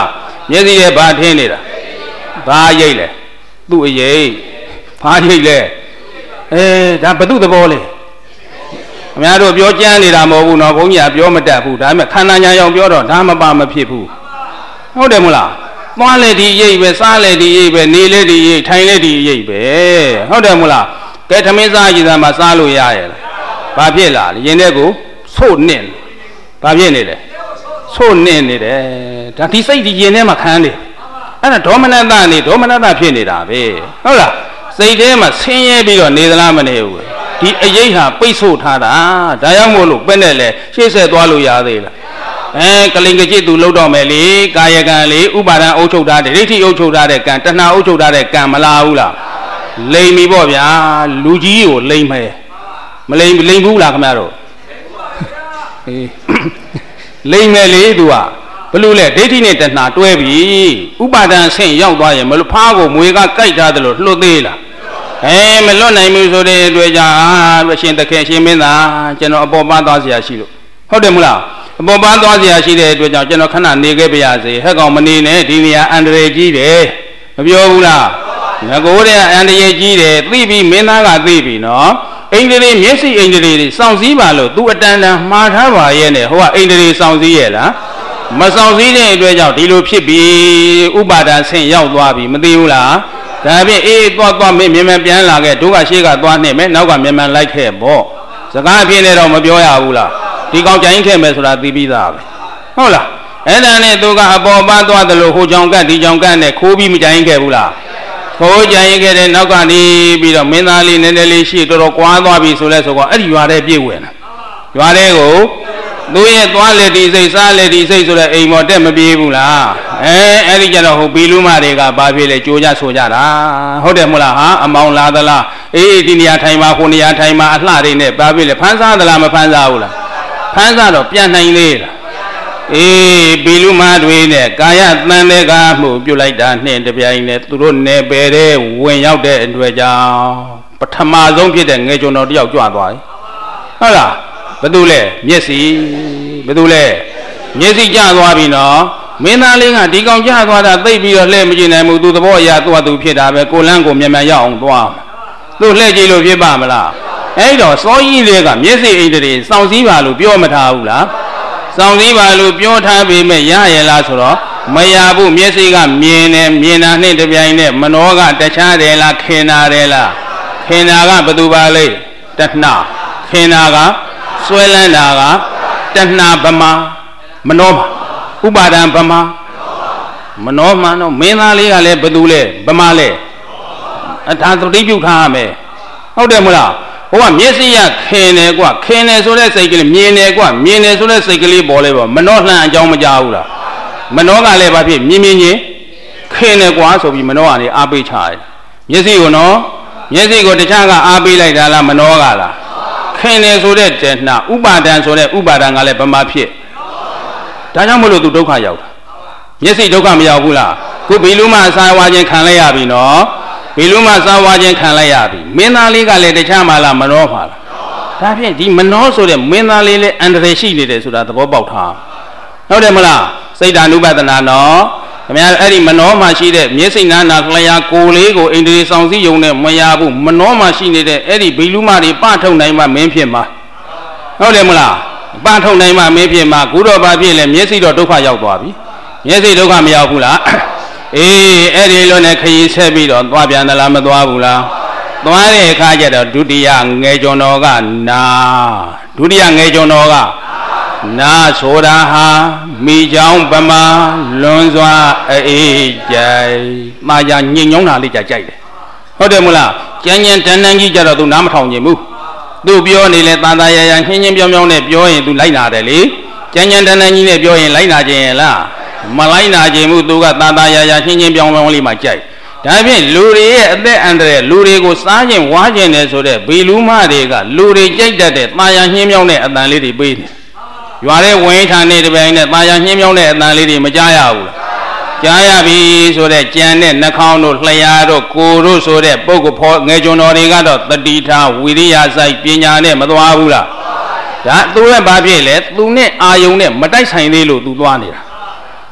မျက်စိရဲ့ဘာထင်းနေတာဘာရိတ်လဲသူ့အရေးဘာရိတ်လဲအဲဒါဘု து သဘောလေအများတို့ပြောကြမ်းနေတာမဟုတ်ဘူးနော်ဘုန်းကြီးကပြောမတတ်ဘူးဒါပေမဲ့ခန္ဓာညာရောက်ပြောတော့ဒါမပါမဖြစ်ဘူးဟုတ်တယ်မို့လားသွားလေဒီရိတ်ပဲစားလေဒီရိတ်ပဲနေလေဒီရိတ်ထိုင်လေဒီရိတ်ပဲဟုတ်တယ်မို့လားကဲသမင်းစားကြည့်သားမှာစားလို့ရရဲ့လားဘာဖြစ်လားရင်ထဲကိုဆို့နစ်ဘာဖြစ်နေလဲဆို့နစ်နေတယ်ဒါဒီစိတ်ဒီရင်ထဲမှာခံနေအဲ့ဒါဒေါမနတနေဒေါမနတဖြစ်နေတာပဲဟုတ်လားစိတ်ထဲမှာဆင်းရဲပြီးတော့နေသလားမနေဘူးဒီအရေးဟာပိတ်ဆို့ထားတာဒါကြောင့်မို့လို့ပဲနဲ့လေရှေ့ဆက်သွားလို့ရသေးလားအဲကလိန်ကကြည့်သူလှုပ်တော့မယ်လေကာယကံလေဥပါဒံအုပ်ချုပ်ထားတဲ့ဒိဋ္ဌိအုပ်ချုပ်ထားတဲ့ကံတဏှာအုပ်ချုပ်ထားတဲ့ကံမလာဘူးလားလိမ်ပြီပေါ့ဗျာလူကြီးကိုလိမ်မယ်မလိမ်လိမ်ဘူးလားခင်ဗျားတို့အေးလိမ်မယ်လေသူကဘလို့လဲဒိဋ္ဌိနဲ့တဏှာတွဲပြီဥပါဒံဆင့်ရောက်သွားရင်မလို့ဖားကိုမွေကကြိုက်ထားတယ်လို့လှုပ်သေးလားအဲမလွတ်နိုင်ဘူးဆိုတဲ့အတွက်ကြောင့်အရှင်သခင်ရှင်မင်းသားကျွန်တော်အပေါ်ပန်းသွားเสียရှိလို့ဟုတ်တယ်မလားအပေါ်ပန်းသွားเสียရှိတဲ့အတွက်ကြောင့်ကျွန်တော်ခဏနေခဲ့ပါရစေဟဲ့ကောင်မနေနဲ့ဒီနေရာအန္တရာယ်ကြီးတယ်မပြောဘူးလားငကိုးတဲ့အန္တရာယ်ကြီးတယ်သိပြီမင်းသားကသိပြီနော်အိန္ဒြေမျက်စိအိန္ဒြေတွေစောင့်စည်းပါလို့သူအတန်တန်မှားထားပါရဲ့နဲ့ဟိုကအိန္ဒြေစောင့်စည်းရဲ့လားမစောင့်စည်းတဲ့အတွက်ကြောင့်ဒီလိုဖြစ်ပြီဥပါဒံဆင့်ရောက်သွားပြီမသိဘူးလားဒါဖြင့်အေးသွားသွားမင်းမြန်မြန်ပြန်လာခဲ့ဒုက္ခရှိကသွားနှိမ့်မယ်နောက်ကမြန်မြန်လိုက်ခဲ့ပေါ့စကားအဖြစ်နဲ့တော့မပြောရဘူးလားဒီကောင်ကြိုင်းခဲ့မယ်ဆိုတာသိပြီးသားပဲဟုတ်လားအဲ့ဒါနဲ့သူကအပေါ်ပန်းသွားတယ်လို့ဟိုကြောင်ကတ်ဒီကြောင်ကတ်နဲ့ခိုးပြီးမကြိုင်းခဲ့ဘူးလားခိုးကြိုင်းခဲ့တဲ့နောက်ကနေပြီးတော့မင်းသားလေးနည်းနည်းလေးရှိတော်တော်ကွာသွားပြီဆိုလဲဆိုတော့အဲ့ဒီရွာထဲပြည့်ဝင်တာရွာထဲကိုသူရဲ့သွားလေဒီစိတ်စားလေဒီစိတ်ဆိုတဲ့အိမ်မော်တက်မပြေးဘူးလားအဲအဲ့ဒီကြတော့ဟိုဘီလူမတွေကဘာဖြစ်လဲကြိုးကြဆိုကြတာဟုတ်တယ်မို့လားဟာအမောင်လာသလားအေးဒီနေရာထိုင်မှာကိုနေရာထိုင်မှာအလှတွေနဲ့ဘာဖြစ်လဲဖမ်းစားသလားမဖမ်းစားဘူးလားဖမ်းစားတော့ပြန်နိုင်သေးလားအေးဘီလူမတွေနဲ့ကာယတန်တဲ့ကမှုပြုတ်လိုက်တာနှင့်တပြိုင်နဲ့သူတို့နယ်ပယ်တဲ့ဝင်ရောက်တဲ့အတွက်ကြောင့်ပထမဆုံးဖြစ်တဲ့ငယ်ကျွန်တော်တယောက်ကြွသွားတယ်ဟုတ်လားဘယ်သူလဲမျက်စိဘယ်သူလဲမျက်စိကျသွားပြီနော်မင်းသားလေးကဒီကောင်ကျသွားတာသိပြီးတော့လှည့်မကြည့်နိုင်ဘူးသူသဘောအရာသူ့အတူဖြစ်တာပဲကိုလန်းကိုမြန်မြန်ရောက်အောင်သွားသူ့လှည့်ကြည့်လို့ဖြစ်ပါမလားအဲ့တော့စောကြီးလေးကမျက်စိအိတ်တွေစောင့်စည်းပါလို့ပြောမထားဘူးလားစောင့်စည်းပါလို့ပြောထားပေမဲ့ရရလားဆိုတော့မရဘူးမျက်စိကမြင်တယ်မြင်တာနဲ့တပြိုင်နဲ့မနောကတခြားတယ်လားခင်တာတယ်လားခင်တာကဘယ်သူပါလဲတဏှာခင်တာကဆွဲလန်းတာကတဏှာဗမာမနောဥပါဒံဗမာမနောမှန်တော့မင်းသားလေးကလည်းဘယ်သူလဲဗမာလဲအထာသတိပြုထားရမယ်ဟုတ်တယ်မလားဟိုကမျက်စိရခင်တယ်ကွခင်တယ်ဆိုတဲ့စိတ်ကလေးမြင်တယ်ကွမြင်တယ်ဆိုတဲ့စိတ်ကလေးပေါ်လဲပေါ့မနောလှမ်းအကြောင်းမကြားဘူးလားမနောကလည်းဘာဖြစ်မြင်မြင်ချင်းခင်တယ်ကွဆိုပြီးမနောကနေအားပေးချတယ်မျက်စိကိုနော်မျက်စိကိုတခြားကအားပေးလိုက်တာလားမနောကလားခင်တယ်ဆိုတဲ့တဏှာဥပါဒံဆိုတဲ့ဥပါဒံကလည်းဗမာဖြစ်ဒါကြောင့်မလို့သူဒုက္ခရောက်တာမျက်စိဒုက္ခမရောက်ဘူးလားခုဘီလူမအစာဝါခြင်းခံလိုက်ရပြီနော်ဘီလူမစာဝါခြင်းခံလိုက်ရပြီမင်းသားလေးကလည်းတခြားမှလားမနောပါလားဒါဖြင့်ဒီမနောဆိုတဲ့မင်းသားလေးလည်းအန္တရာယ်ရှိနေတယ်ဆိုတာသဘောပေါက်ထားဟုတ်တယ်မလားစိတ်ဓာနုပဒနာနော်ခင်ဗျားအဲ့ဒီမနောမှာရှိတဲ့မျက်စိနာနာလျာကိုလေးကိုအိန္ဒြေဆောင်စည်းယုံနဲ့မရဘူးမနောမှာရှိနေတဲ့အဲ့ဒီဘီလူမတွေပထုတ်နိုင်မှမင်းဖြစ်မှာဟုတ်တယ်မလားပထုတ်နိုင်မှမင်းဖြစ်မှာခုတော့ဘာဖြစ်လဲမျက်စိတော့ဒုက္ခရောက်သွားပြီမျက်စိဒုက္ခမရောက်ဘူးလားအေးအဲ့ဒီလိုနဲ့ခရီးဆက်ပြီးတော့သွားပြန်သလားမသွားဘူးလားသွားတဲ့အခါကျတော့ဒုတိယငယ်ကျွန်တော်ကနာဒုတိယငယ်ကျွန်တော်ကနာဆိုတာဟာမိချောင်းပမာလွန်စွာအေးကြိုက်မာယာညင်ညောင်းတာလေးကြကြိုက်တယ်ဟုတ်တယ်မလားကြမ်းကြမ်းတန်းတန်းကြီးကြတော့သူနားမထောင်ခြင်းဘူးသူပြောနေလဲတာတာရရညင်းညင်းပြောင်းပြောင်းနဲ့ပြောရင်သူလိုက်နာတယ်လေကြမ်းကြမ်းတန်းတန်းကြီးနဲ့ပြောရင်လိုက်နာခြင်းရဲ့လားမလိုက်နာခြင်းမှုသူကတာတာရရညင်းညင်းပြောင်းပြောင်းလေးမှကြိုက်ဒါဖြင့်လူတွေရဲ့အသက်အန္တရာယ်လူတွေကိုစားခြင်းဝါခြင်းတယ်ဆိုတဲ့ဘီလူမတွေကလူတွေကြိုက်တတ်တဲ့တာယာညင်းပြောင်းတဲ့အတန်လေးတွေပေးတယ်ရွာတဲ့ဝင်ထာနေတပိုင်းနဲ့တာယာညင်းပြောင်းတဲ့အတန်လေးတွေမကြားရဘူးကြားရပြီဆိုတဲ့ကြံတဲ့နှာခေါင်းတို့လျှာတို့ကိုယ်တို့ဆိုတဲ့ပုဂ္ဂိုလ်ဖော်ငယ်ကျွန်တော်တွေကတော့တတိထားဝိရိယစိုက်ပညာနဲ့မသွားဘူးလားဒါသူကဘာဖြစ်လဲသူနဲ့အာယုံနဲ့မတိုက်ဆိုင်သေးလို့သူသွားနေတာ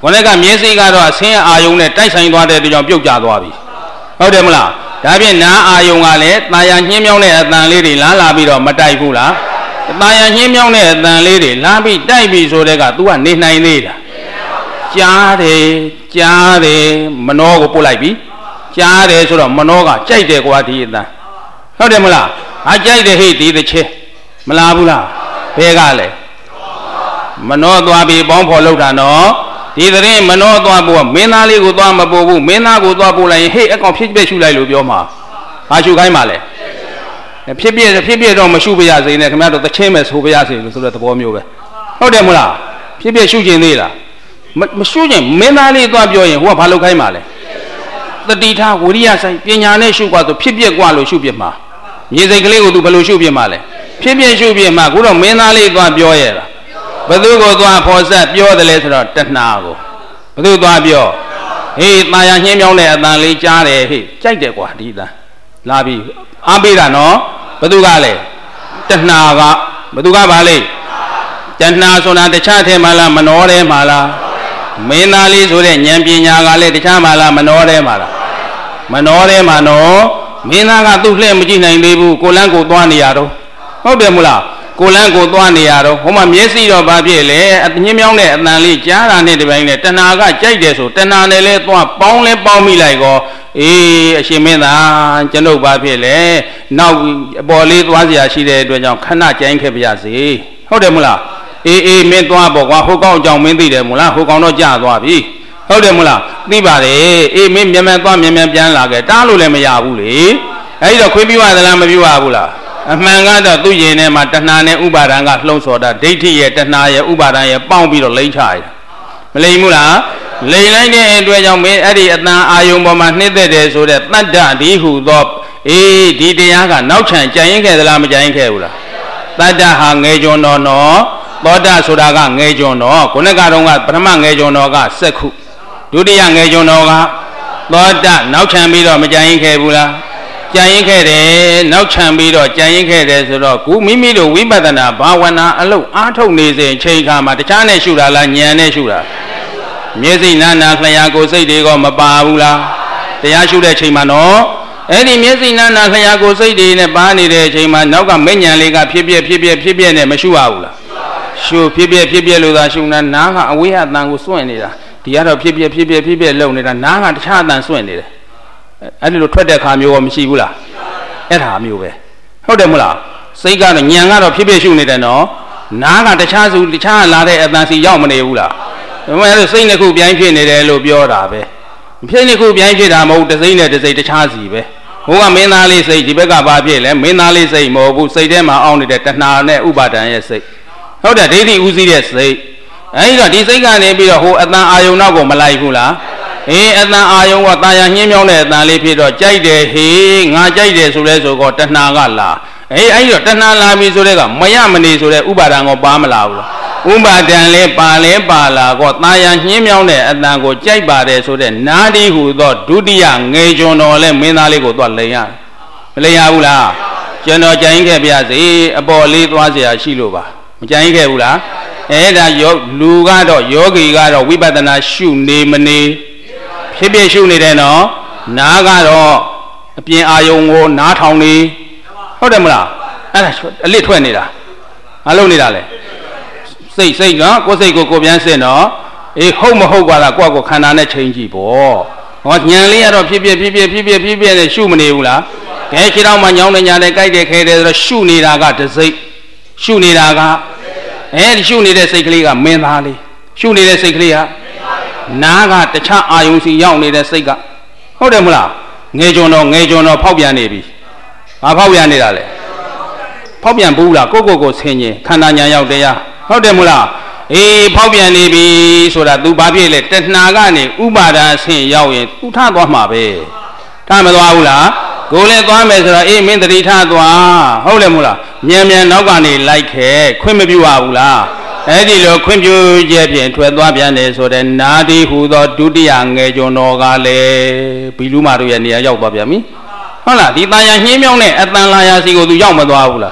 ကိုယ်ကမျက်စိကတော့အဆင်းအာယုံနဲ့တိုက်ဆိုင်သွားတဲ့ကြောင့်ပြုတ်ကျသွားပြီဟုတ်တယ်မလားဒါဖြင့်နားအာယုံကလည်းတာယာညှင်းမြောင်းတဲ့အတန်လေးတွေလာလာပြီးတော့မတိုက်ဘူးလားတာယာညှင်းမြောင်းတဲ့အတန်လေးတွေလာပြီးတိုက်ပြီးဆိုတဲ့က तू ကနေနိုင်သေးတာကြားတယ်ကြားတယ်မနှောကိုပို့လိုက်ပြီကြားတယ်ဆိုတော့မနှောကကြိုက်တယ်ကွာဒီအတန်ဟုတ်တယ်မလားအကြိုက်တယ်ဟိဒီတစ်ချက်မလားဘူးလားဘဲကလည်းမနှောသွားပြီးပေါင်းဖော်လောက်တာနော်ဒီသတင်းမနှောသွားဖို့မင်းသားလေးကိုသွားမပို့ဘူးမင်းသားကိုသွားပို့လိုက်ရင်ဟေ့အကောင်ဖြစ်ပြရှုလိုက်လို့ပြောမှာဘာရှုခိုင်းမှာလဲဖြစ်ပြဖြစ်ပြတော့မရှုပြရစေနဲ့ခင်ဗျားတို့သချင်းမဲ့ဆိုပြရစေလို့ဆိုတဲ့သဘောမျိုးပဲဟုတ်တယ်မလားဖြစ်ပြရှုခြင်းသေးလားမရှုခြင်းမင်းသားလေးသွားပြောရင်ဟိုကဘာလုပ်ခိုင်းမှာလဲတတိထားဝိရိယဆိုင်ပညာနဲ့ရှုกว่าဆိုဖြစ်ပြกว่าလို့ရှုပြမှာမြေစိတ်ကလေးကိုသူဘယ်လိုရှုပြမှာလဲဖြစ်ပြရှုပြမှာခုတော့မင်းသားလေးသွားပြောရတာဘသူကိုသွားဖော်ဆက်ပြောတယ်လဲဆိုတော့တဏှာကိုဘသူသွားပြောဟေးတာယာညှင်းမြောင်းတဲ့အတန်လေးကြားတယ်ဟေးကြိုက်တယ်ကွာဒီအတန်လာပြီအားပေးတာနော်ဘသူကလဲတဏှာကဘသူကပါလဲတဏှာဆိုတာတခြားထဲမှာလားမနှောထဲမှာလားမင်းသားလေးဆိုတဲ့ဉာဏ်ပညာကလည်းတခြားမှာလားမနှောထဲမှာလားမနှောထဲမှာနော်မင်းသားကသူ့လှည့်မကြည့်နိုင်သေးဘူးကိုလန်းကိုသွားနေရတော့ဟုတ်တယ်မလားကိုလန်းကိုသွားနေရတော့ဟိုမှာမျက်စိတော့ဘာဖြစ်လဲအညင်းမြောင်းတဲ့အတန်လေးကြားတာနဲ့ဒီပိုင်းနဲ့တဏှာကကြိုက်တယ်ဆိုတဏှာနဲ့လဲသွားပေါင်းလဲပေါင်းမိလိုက်ကောအေးအရှင်မင်းသားကျွန်ုပ်ဘာဖြစ်လဲနောက်အပေါ်လေးသွားเสียရှိတဲ့အတွက်ကြောင့်ခဏကြိုင်းခဲ့ပါရစေဟုတ်တယ်မလားအေးအေးမင်းသွားပေါ့ကွာဟိုကောင်ကြောင့်မင်းသိတယ်မို့လားဟိုကောင်တော့ကြာသွားပြီဟုတ်တယ်မလားသိပါတယ်အေးမင်းမြန်မြန်သွားမြန်မြန်ပြန်လာခဲ့တားလို့လည်းမရဘူးလေအဲဒီတော့ခွင့်ပြုရသလားမပြုရဘူးလားအမှန်ကတော့သူ့ရင်ထဲမှာတဏှာနဲ့ဥပါဒံကလှုံ့ဆော်တာဒိဋ္ဌိရဲ့တဏှာရဲ့ဥပါဒံရဲ့ပေါင်းပြီးတော့လိမ့်ချရမလိမ့်ဘူးလားလိမ့်လိုက်တဲ့အတွက်ကြောင့်မင်းအဲ့ဒီအတန်အာယုံပေါ်မှာနှိမ့်သက်တယ်ဆိုတဲ့တတ္တဒီဟုသောအေးဒီတရားကနောက်ချန်ကြံရင်ခဲ့သလားမကြံရင်ခဲ့ဘူးလားတတ္တဟာငယ်ကျွန်တော်နော်သောတာဆိုတာကငယ်ကျွန်တော်ခုနကတော့ကပထမငယ်ကျွန်တော်ကစက္ခုဒုတိယငယ်ကျွန်တော်ကသောတာနောက်ချန်ပြီးတော့မကြံရင်ခဲ့ဘူးလားကြံရင်ခဲ့တယ်နောက်ချန်ပြီးတော့ကြံရင်ခဲ့တယ်ဆိုတော့ခုမိမိတို့ဝိပဿနာဘာဝနာအလုပ်အားထုတ်နေစဉ်ချိန်ခါမှာတခြားနဲ့ရှုတာလားဉာဏ်နဲ့ရှုတာမျက်စိနာနာလျှာကိုစိတ်တွေကမပါဘူးလားတရားရှုတဲ့ချိန်မှာနော်အဲ့ဒီမျက်စိနာနာလျှာကိုစိတ်တွေနဲ့ပါနေတဲ့အချိန်မှာနောက်ကမဉဏ်လေးကဖြစ်ပြဖြစ်ပြဖြစ်ပြနဲ့မရှုရဘူးလားရှုဖြစ်ပြဖြစ်ပြလို့သာရှုနေတာနားကအဝေးအတန်ကိုစွန့်နေတာဒီကတော့ဖြစ်ပြဖြစ်ပြဖြစ်ပြလုံနေတာနားကတခြားအတန်စွန့်နေတယ်အဲ့ဒီလိုထွက်တဲ့ခါမျိုးရောမရှိဘူးလားအဲ့ဒါမျိုးပဲဟုတ်တယ်မလားစိတ်ကတော့ညံကတော့ဖြစ်ဖြစ်ရှုနေတယ်နော်နားကတခြားစုတခြားလာတဲ့အတန်စီရောက်မနေဘူးလားဒါမှမဟုတ်စိတ်နှစ်ခုပြိုင်ဖြစ်နေတယ်လို့ပြောတာပဲဖြစ်နှစ်ခုပြိုင်ဖြစ်တာမဟုတ်တစ်စိတ်နဲ့တစ်စိတ်တခြားစီပဲဟိုကမင်းသားလေးစိတ်ဒီဘက်ကဘာဖြစ်လဲမင်းသားလေးစိတ်မဟုတ်ဘူးစိတ်ထဲမှာအောင်းနေတဲ့တဏှာနဲ့ဥပါဒံရဲ့စိတ်ဟုတ်တယ်ဒိဋ္ဌိဥစည်းတဲ့စိတ်အဲဒီတော့ဒီစိတ်ကနေပြီးတော့ဟိုအတန်အာယုံနောက်ကိုမလိုက်ဘူးလားအေးအတန်အာယုံကတာယာညှင်းမြောင်းတဲ့အတန်လေးဖြစ်တော့ကြိုက်တယ်ဟေးငါကြိုက်တယ်ဆိုလဲဆိုတော့တဏှာကလာအေးအဲဒီတော့တဏှာလာပြီဆိုတဲ့ကမရမနေဆိုတဲ့ဥပါဒံကိုပါမလာဘူးလားဥပါဒံလေးပါလဲပါလာကောတာယာညှင်းမြောင်းတဲ့အတန်ကိုကြိုက်ပါတယ်ဆိုတဲ့နာတိဟုသောဒုတိယငယ်ကျွန်တော်လဲမင်းသားလေးကိုသွားလိန်ရမလိန်ရဘူးလားကျွန်တော်ကြိုင်ခဲ့ပြစေအပေါ်လေးသွားเสียရှိလို့ပါမကြိုင်ခဲ့ဘူးလားအဲ့ဒါယောလူကတော့ယောဂီကတော့ဝိပဿနာရှုနေမနေဖြစ်ဖြစ်ရှုနေတယ်နော်နားကတော့အပြင်အာယုံကိုနားထောင်နေဟုတ်တယ်မလားအဲ့ဒါအလစ်ထွက်နေတာမလုပ်နေတာလေစိတ်စိတ်နော်ကိုယ်စိတ်ကိုကိုပြန်စစ်နော်အေးဟုတ်မဟုတ်ပါလားကိုယ့်ကိုခန္ဓာနဲ့ချိန်ကြည့်ပေါ့ဟောညံလေးကတော့ဖြစ်ဖြစ်ဖြစ်ဖြစ်ဖြစ်ဖြစ်ဖြစ်ဖြစ်နဲ့ရှုမနေဘူးလားကဲခြေထောက်မှာညောင်းနေညာနဲ့ကြိုက်တယ်ခဲတယ်ဆိုတော့ရှုနေတာကတစိတ်ရှုနေတာကအဲဒီရှုနေတဲ့စိတ်ကလေးကမင်းသားလေးရှုနေတဲ့စိတ်ကလေးကနားကတခြားအာယုံစီရောက်နေတဲ့စိတ်ကဟုတ်တယ်မလားငယ်ကျွန်တော်ငယ်ကျွန်တော်ဖောက်ပြန်နေပြီဘာဖောက်ပြန်နေတာလဲဖောက်ပြန်ဘူးလားကိုကိုကိုဆင်ញင်ခန္ဓာညာရောက်တရားဟုတ်တယ်မလားအေးဖောက်ပြန်နေပြီဆိုတာ तू ဘာဖြစ်လဲတဏှာကနေဥပါဒာဆင့်ရောက်ရင် तू ထသွားမှာပဲထမသွားဘူးလားကိုယ်လည်းသွားမယ်ဆိုတော့အေးမင်းတတိထသွားဟုတ်တယ်မလားမြန်မြန်နောက်ကနေလိုက်ခဲ့ခွင့်မပြုရဘူးလားအဲ့ဒီလိုခွင့်ပြုချက်ဖြင့်ထွက်သွားပြန်တယ်ဆိုတဲ့နာတိဟူသောဒုတိယငယ်ကျွန်တော်ကလည်းဘီလူမာတို့ရဲ့နေရာရောက်သွားပြန်ပြီဟုတ်လားဒီတာယာညှင်းမြောင်းတဲ့အတန်လာယာစီကို तू ရောက်မသွားဘူးလား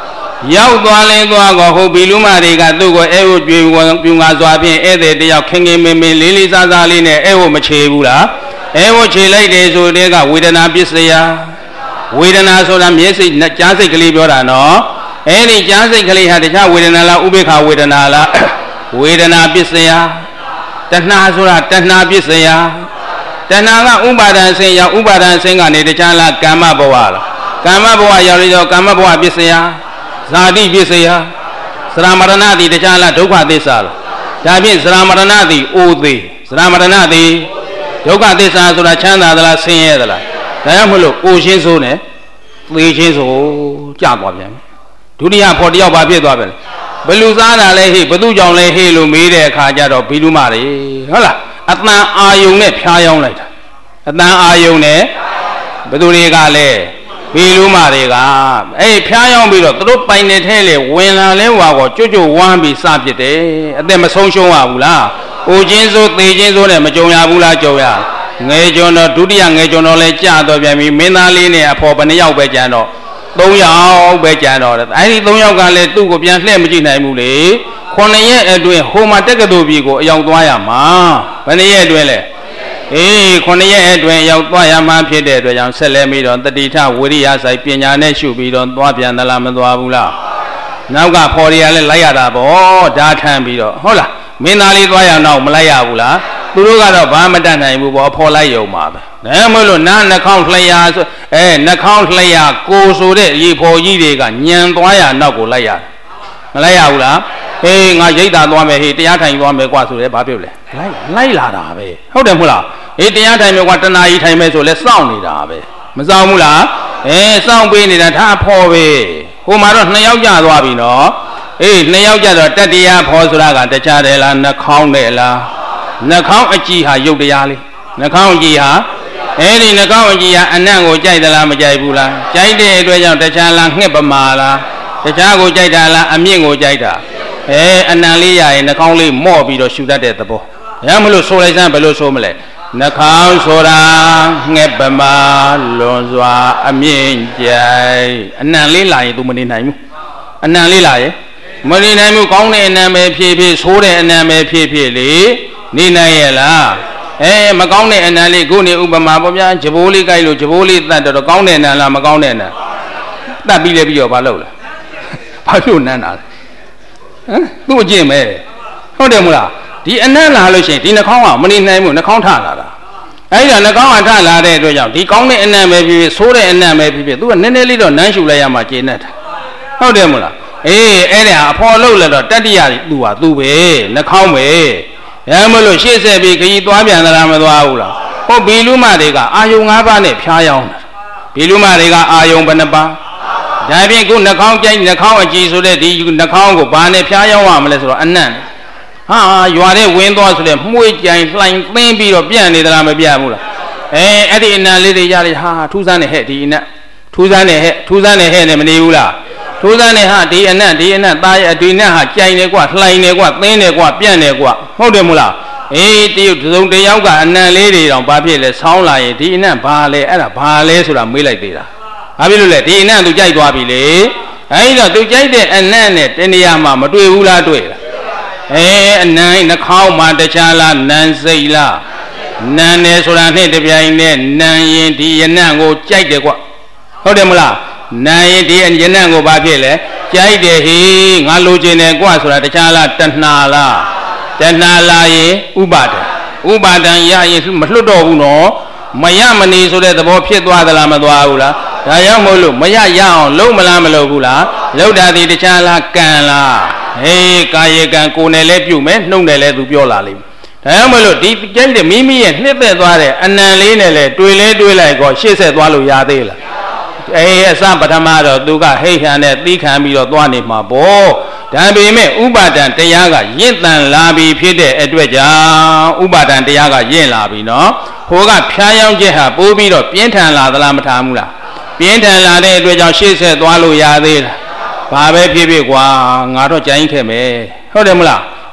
ရောက်သွားလဲသွားကောဟုတ်ပြီလူမတွေကသူ့ကိုအဲဟုတ်ကြွေပြူငါစွာဖြင့်ဧည့်သည်တယောက်ခင်ခင်မင်းမင်းလေးလေးစားစားလေးနဲ့အဲဟုတ်မချေဘူးလားအဲဟုတ်ချေလိုက်တယ်ဆိုတဲ့ကဝေဒနာပစ္စယဝေဒနာဆိုတာမျက်စိကြားစိတ်ကလေးပြောတာနော်အဲ့ဒီကြားစိတ်ကလေးဟာတခြားဝေဒနာလားဥပေက္ခဝေဒနာလားဝေဒနာပစ္စယတဏှာဆိုတာတဏှာပစ္စယတဏှာကဥပါဒံဆင်းရောက်ဥပါဒံဆင်းကနေတခြားလားကာမဘဝလားကာမဘဝရောက်ရတော့ကာမဘဝပစ္စယဇာတိပစ္စယသရမရဏတိတခြားလားဒုက္ခသစ္စာလားဒါဖြင့်သရမရဏတိအိုသေးသရမရဏတိဒုက္ခသစ္စာဆိုတာချမ်းသာသလားဆင်းရဲသလားဒါကြောင့်မလို့အိုရှင်းဆိုးနဲ့သေချင်းဆိုကြသွားပြန်ဒုတိယဖော်တယောက်ပါဖြစ်သွားပြန်ဘယ်လူစားတာလဲဟိဘသူကြောင့်လဲဟိလို့မေးတဲ့အခါကျတော့ဘီလူမတွေဟုတ်လားအတန်အာယုံနဲ့ဖျားယောင်းလိုက်တာအတန်အာယုံနဲ့ဘသူတွေကလဲဘီလူမတွေကအေးဖျားယောင်းပြီးတော့သူတို့ပိုင်နေထဲလေဝင်လာလဲဟွာကောကြွကြွဝမ်းပြီးစပြစ်တယ်အသက်မဆုံးရှုံးရဘူးလားအိုချင်းစိုးသေချင်းစိုးနဲ့မကြုံရဘူးလားကြုံရငယ်ကျွန်တော်ဒုတိယငယ်ကျွန်တော်လဲကြာတော့ပြန်ပြီမင်းသားလေးနဲ့အဖော်ဘယ်နှယောက်ပဲကြံတော့သုံးယောက်ပဲကြံတော့တယ်အဲဒီသုံးယောက်ကလည်းသူ့ကိုပြန်လှည့်မကြည့်နိုင်ဘူးလေခုနှစ်ရက်အတွင်းဟိုမှာတက္ကသိုလ်ပြည်ကိုအရောက်သွားရမှာဘယ်နှစ်ရက်အတွင်းလဲအေးခုနှစ်ရက်အတွင်းရောက်သွားရမှာဖြစ်တဲ့အတွက်ကြောင့်ဆက်လက်ပြီးတော့တတိထဝိရိယဆိုင်ပညာနဲ့ရှုပြီးတော့သွားပြန်သလားမသွားဘူးလားနောက်ကဖော်ရရလဲလိုက်ရတာပေါ့ဓာထမ်းပြီးတော့ဟုတ်လားမင်းသားလေးသွားရအောင်မလိုက်ရဘူးလားသူတို့ကတော့ဘာမတတ်နိုင်ဘူးပေါ့ဖော်လိုက်ရုံပါပဲဒါမှမဟုတ်နားနှာခေါင်းလျှာဆိုအဲနှာခေါင်းလျှာကိုဆိုတဲ့ရေဖော်ကြီးတွေကညံသွားရနောက်ကိုလိုက်ရမလိုက်ရဘူးလားဟေးငါရိတ်တာသွားမယ်ဟေးတရားထိုင်သွားမယ်ကွာဆိုရဲဘာပြုတ်လဲလိုက်လိုက်လာတာပဲဟုတ်တယ်မဟုတ်လားဟေးတရားထိုင်မယ်ကွာတဏှာကြီးထိုင်မယ်ဆိုလဲစောင့်နေတာပဲမစောင့်ဘူးလားအဲစောင့်ပေးနေတာဒါဖော်ပဲဟိုမှာတော့နှစ်ယောက်ကြသွားပြီနော်အေးနှစ်ယောက်ကြတော့တတရားဖော်ဆိုတာကတခြားတယ်လားနှာခေါင်းတယ်လားနှာခေါင်းအကြည့်ဟာရုပ်တရားလေးနှာခေါင်းအကြည့်ဟာအဲ့ဒီနှာခေါင်းအကြည့်ဟာအနံ့ကိုကြိုက်သလားမကြိုက်ဘူးလားကြိုက်တဲ့အတွက်ကြောင့်တခြားလားငှက်ပမာလားတခြားကိုကြိုက်တာလားအမြင့်ကိုကြိုက်တာအဲအနံ့လေးရရင်နှာခေါင်းလေးမော့ပြီးတော့ရှူတတ်တဲ့သဘောရမလို့ဆိုလိုက်စမ်းဘယ်လိုဆိုမလဲနှာခေါင်းဆိုတာငှက်ပမာလွန်စွာအမြင့်ကြိုက်အနံ့လေးလာရင် तू မနေနိုင်ဘူးအနံ့လေးလာရင်မနေနိုင်ဘူးကောင်းတဲ့အနံ့ပဲဖြည်းဖြည်းဆိုးတဲ့အနံ့ပဲဖြည်းဖြည်းလေနေနိုင်ရဲ့လားအဲမကောင်းတဲ့အနံလေးခုနေဥပမာပေါ့ဗျာဂျဘိုးလေးကြိုက်လို့ဂျဘိုးလေးတတ်တော့ကောင်းတဲ့အနံလားမကောင်းတဲ့အနံတတ်ပြီးလဲပြီးတော့ဘာလုပ်လဲဘာလို့နန်းတာလဲဟမ်သူ့အကျင့်ပဲဟုတ်တယ်မလားဒီအနံလာလို့ရှိရင်ဒီနှာခေါင်းကမနေနိုင်ဘူးနှာခေါင်းထလာတာအဲဒီတော့နှာခေါင်းကထလာတဲ့အတွက်ကြောင့်ဒီကောင်းတဲ့အနံပဲဖြစ်ဖြစ်ဆိုးတဲ့အနံပဲဖြစ်ဖြစ်သူကနည်းနည်းလေးတော့နန်းရှူလိုက်ရမှကျေနပ်တာဟုတ်တယ်မလားအေးအဲ့ဒါအဖော်လို့လဲတော့တတ္တိယသူဟာသူပဲနှာခေါင်းပဲရမလို့ရှေ့ဆက်ပြီးခကြီးသွားပြန်သလားမသွားဘူးလားဟုတ်ဘီလူမတွေကအာယုံ၅ပါးနဲ့ဖျားယောင်းတာဘီလူမတွေကအာယုံဘယ်နှပါးဒါဖြင့်ခုနှာခေါင်းကြိုက်နှာခေါင်းအကြည့်ဆိုတဲ့ဒီနှာခေါင်းကိုဘာနဲ့ဖျားယောင်းရမလဲဆိုတော့အနံ့ဟာရွာတဲ့ဝင်းသွားဆိုတဲ့မှုေးကြိုင်လှိုင်သင်းပြီးတော့ပြန့်နေသလားမပြန့်ဘူးလားအဲအဲ့ဒီအနံ့လေးတွေရလေဟာထူးဆန်းနေဟဲ့ဒီအနံ့ထူးဆန်းနေဟဲ့ထူးဆန်းနေဟဲ့နဲ့မနေဘူးလားထူးဆန်းနေဟာဒီအနံ့ဒီအနံ့သားရဲ့အတွေ့နဲ့ဟာကြိုင်နေကွလှိုင်နေကွသင်းနေကွပြန့်နေကွဟုတ်တယ်မို့လားအေးတရုတ်သုံးတယောက်ကအနံ့လေးတွေတောင်ဘာဖြစ်လဲဆောင်းလာရင်ဒီအနံ့ဘာလဲအဲ့ဒါဘာလဲဆိုတာမေးလိုက်သေးတာဘာဖြစ်လို့လဲဒီအနံ့သူကြိုက်သွားပြီလေအဲဒီတော့သူကြိုက်တဲ့အနံ့နဲ့တဏှာမှာမတွေ့ဘူးလားတွေ့လားအဲအနံ့နှာခေါင်းမှာတခြားလားနံစိတ်လားနံတယ်ဆိုတာနဲ့တပြိုင်နဲ့နံရင်ဒီအနံ့ကိုကြိုက်တယ်ကွဟုတ်တယ်မလားနံရင်ဒီအနံ့ကိုဘာဖြစ်လဲကြိုက်တယ်ဟေးငါလိုချင်တယ်ကွဆိုတာတခြားလားတဏှာလားတဏှာလာရင်ဥပါဒံဥပါဒံရရင်မလွတ်တော့ဘူးနော်မရမနေဆိုတဲ့သဘောဖြစ်သွားသလားမသွားဘူးလားဒါကြောင့်မို့လို့မရရအောင်လုံးမလားမလုပ်ဘူးလားလုပ်တာဒီတခြားလားကံလားဟေးကာယကံကိုယ်နဲ့လည်းပြုမယ်နှုတ်နဲ့လည်းသူပြောလာလိမ့်မယ်ဒါကြောင့်မို့လို့ဒီကျဲတဲ့မိမိရဲ့နှစ်သက်သွားတဲ့အနံလေးနဲ့လည်းတွေ့လဲတွေ့လိုက်ကောရှေ့ဆက်သွားလို့ရသေးလားအေးအစပထမတော့သူကဟိတ်ဟန်နဲ့သီးခံပြီးတော့သွားနေမှာပေါ့ဒါပေမဲ့ဥပါဒံတရားကရင့်တန်လာပြီဖြစ်တဲ့အတွက်ကြောင့်ဥပါဒံတရားကရင့်လာပြီနော်ဟိုကဖျားယောင်းချက်ဟာပိုးပြီးတော့ပြင်းထန်လာသလားမထားဘူးလားပြင်းထန်လာတဲ့အတွက်ကြောင့်ရှေ့ဆက်သွားလို့ရသေးလားဘာပဲဖြစ်ဖြစ်ကွာငါတော့ကြိုင်းခဲ့မယ်ဟုတ်တယ်မလားဘ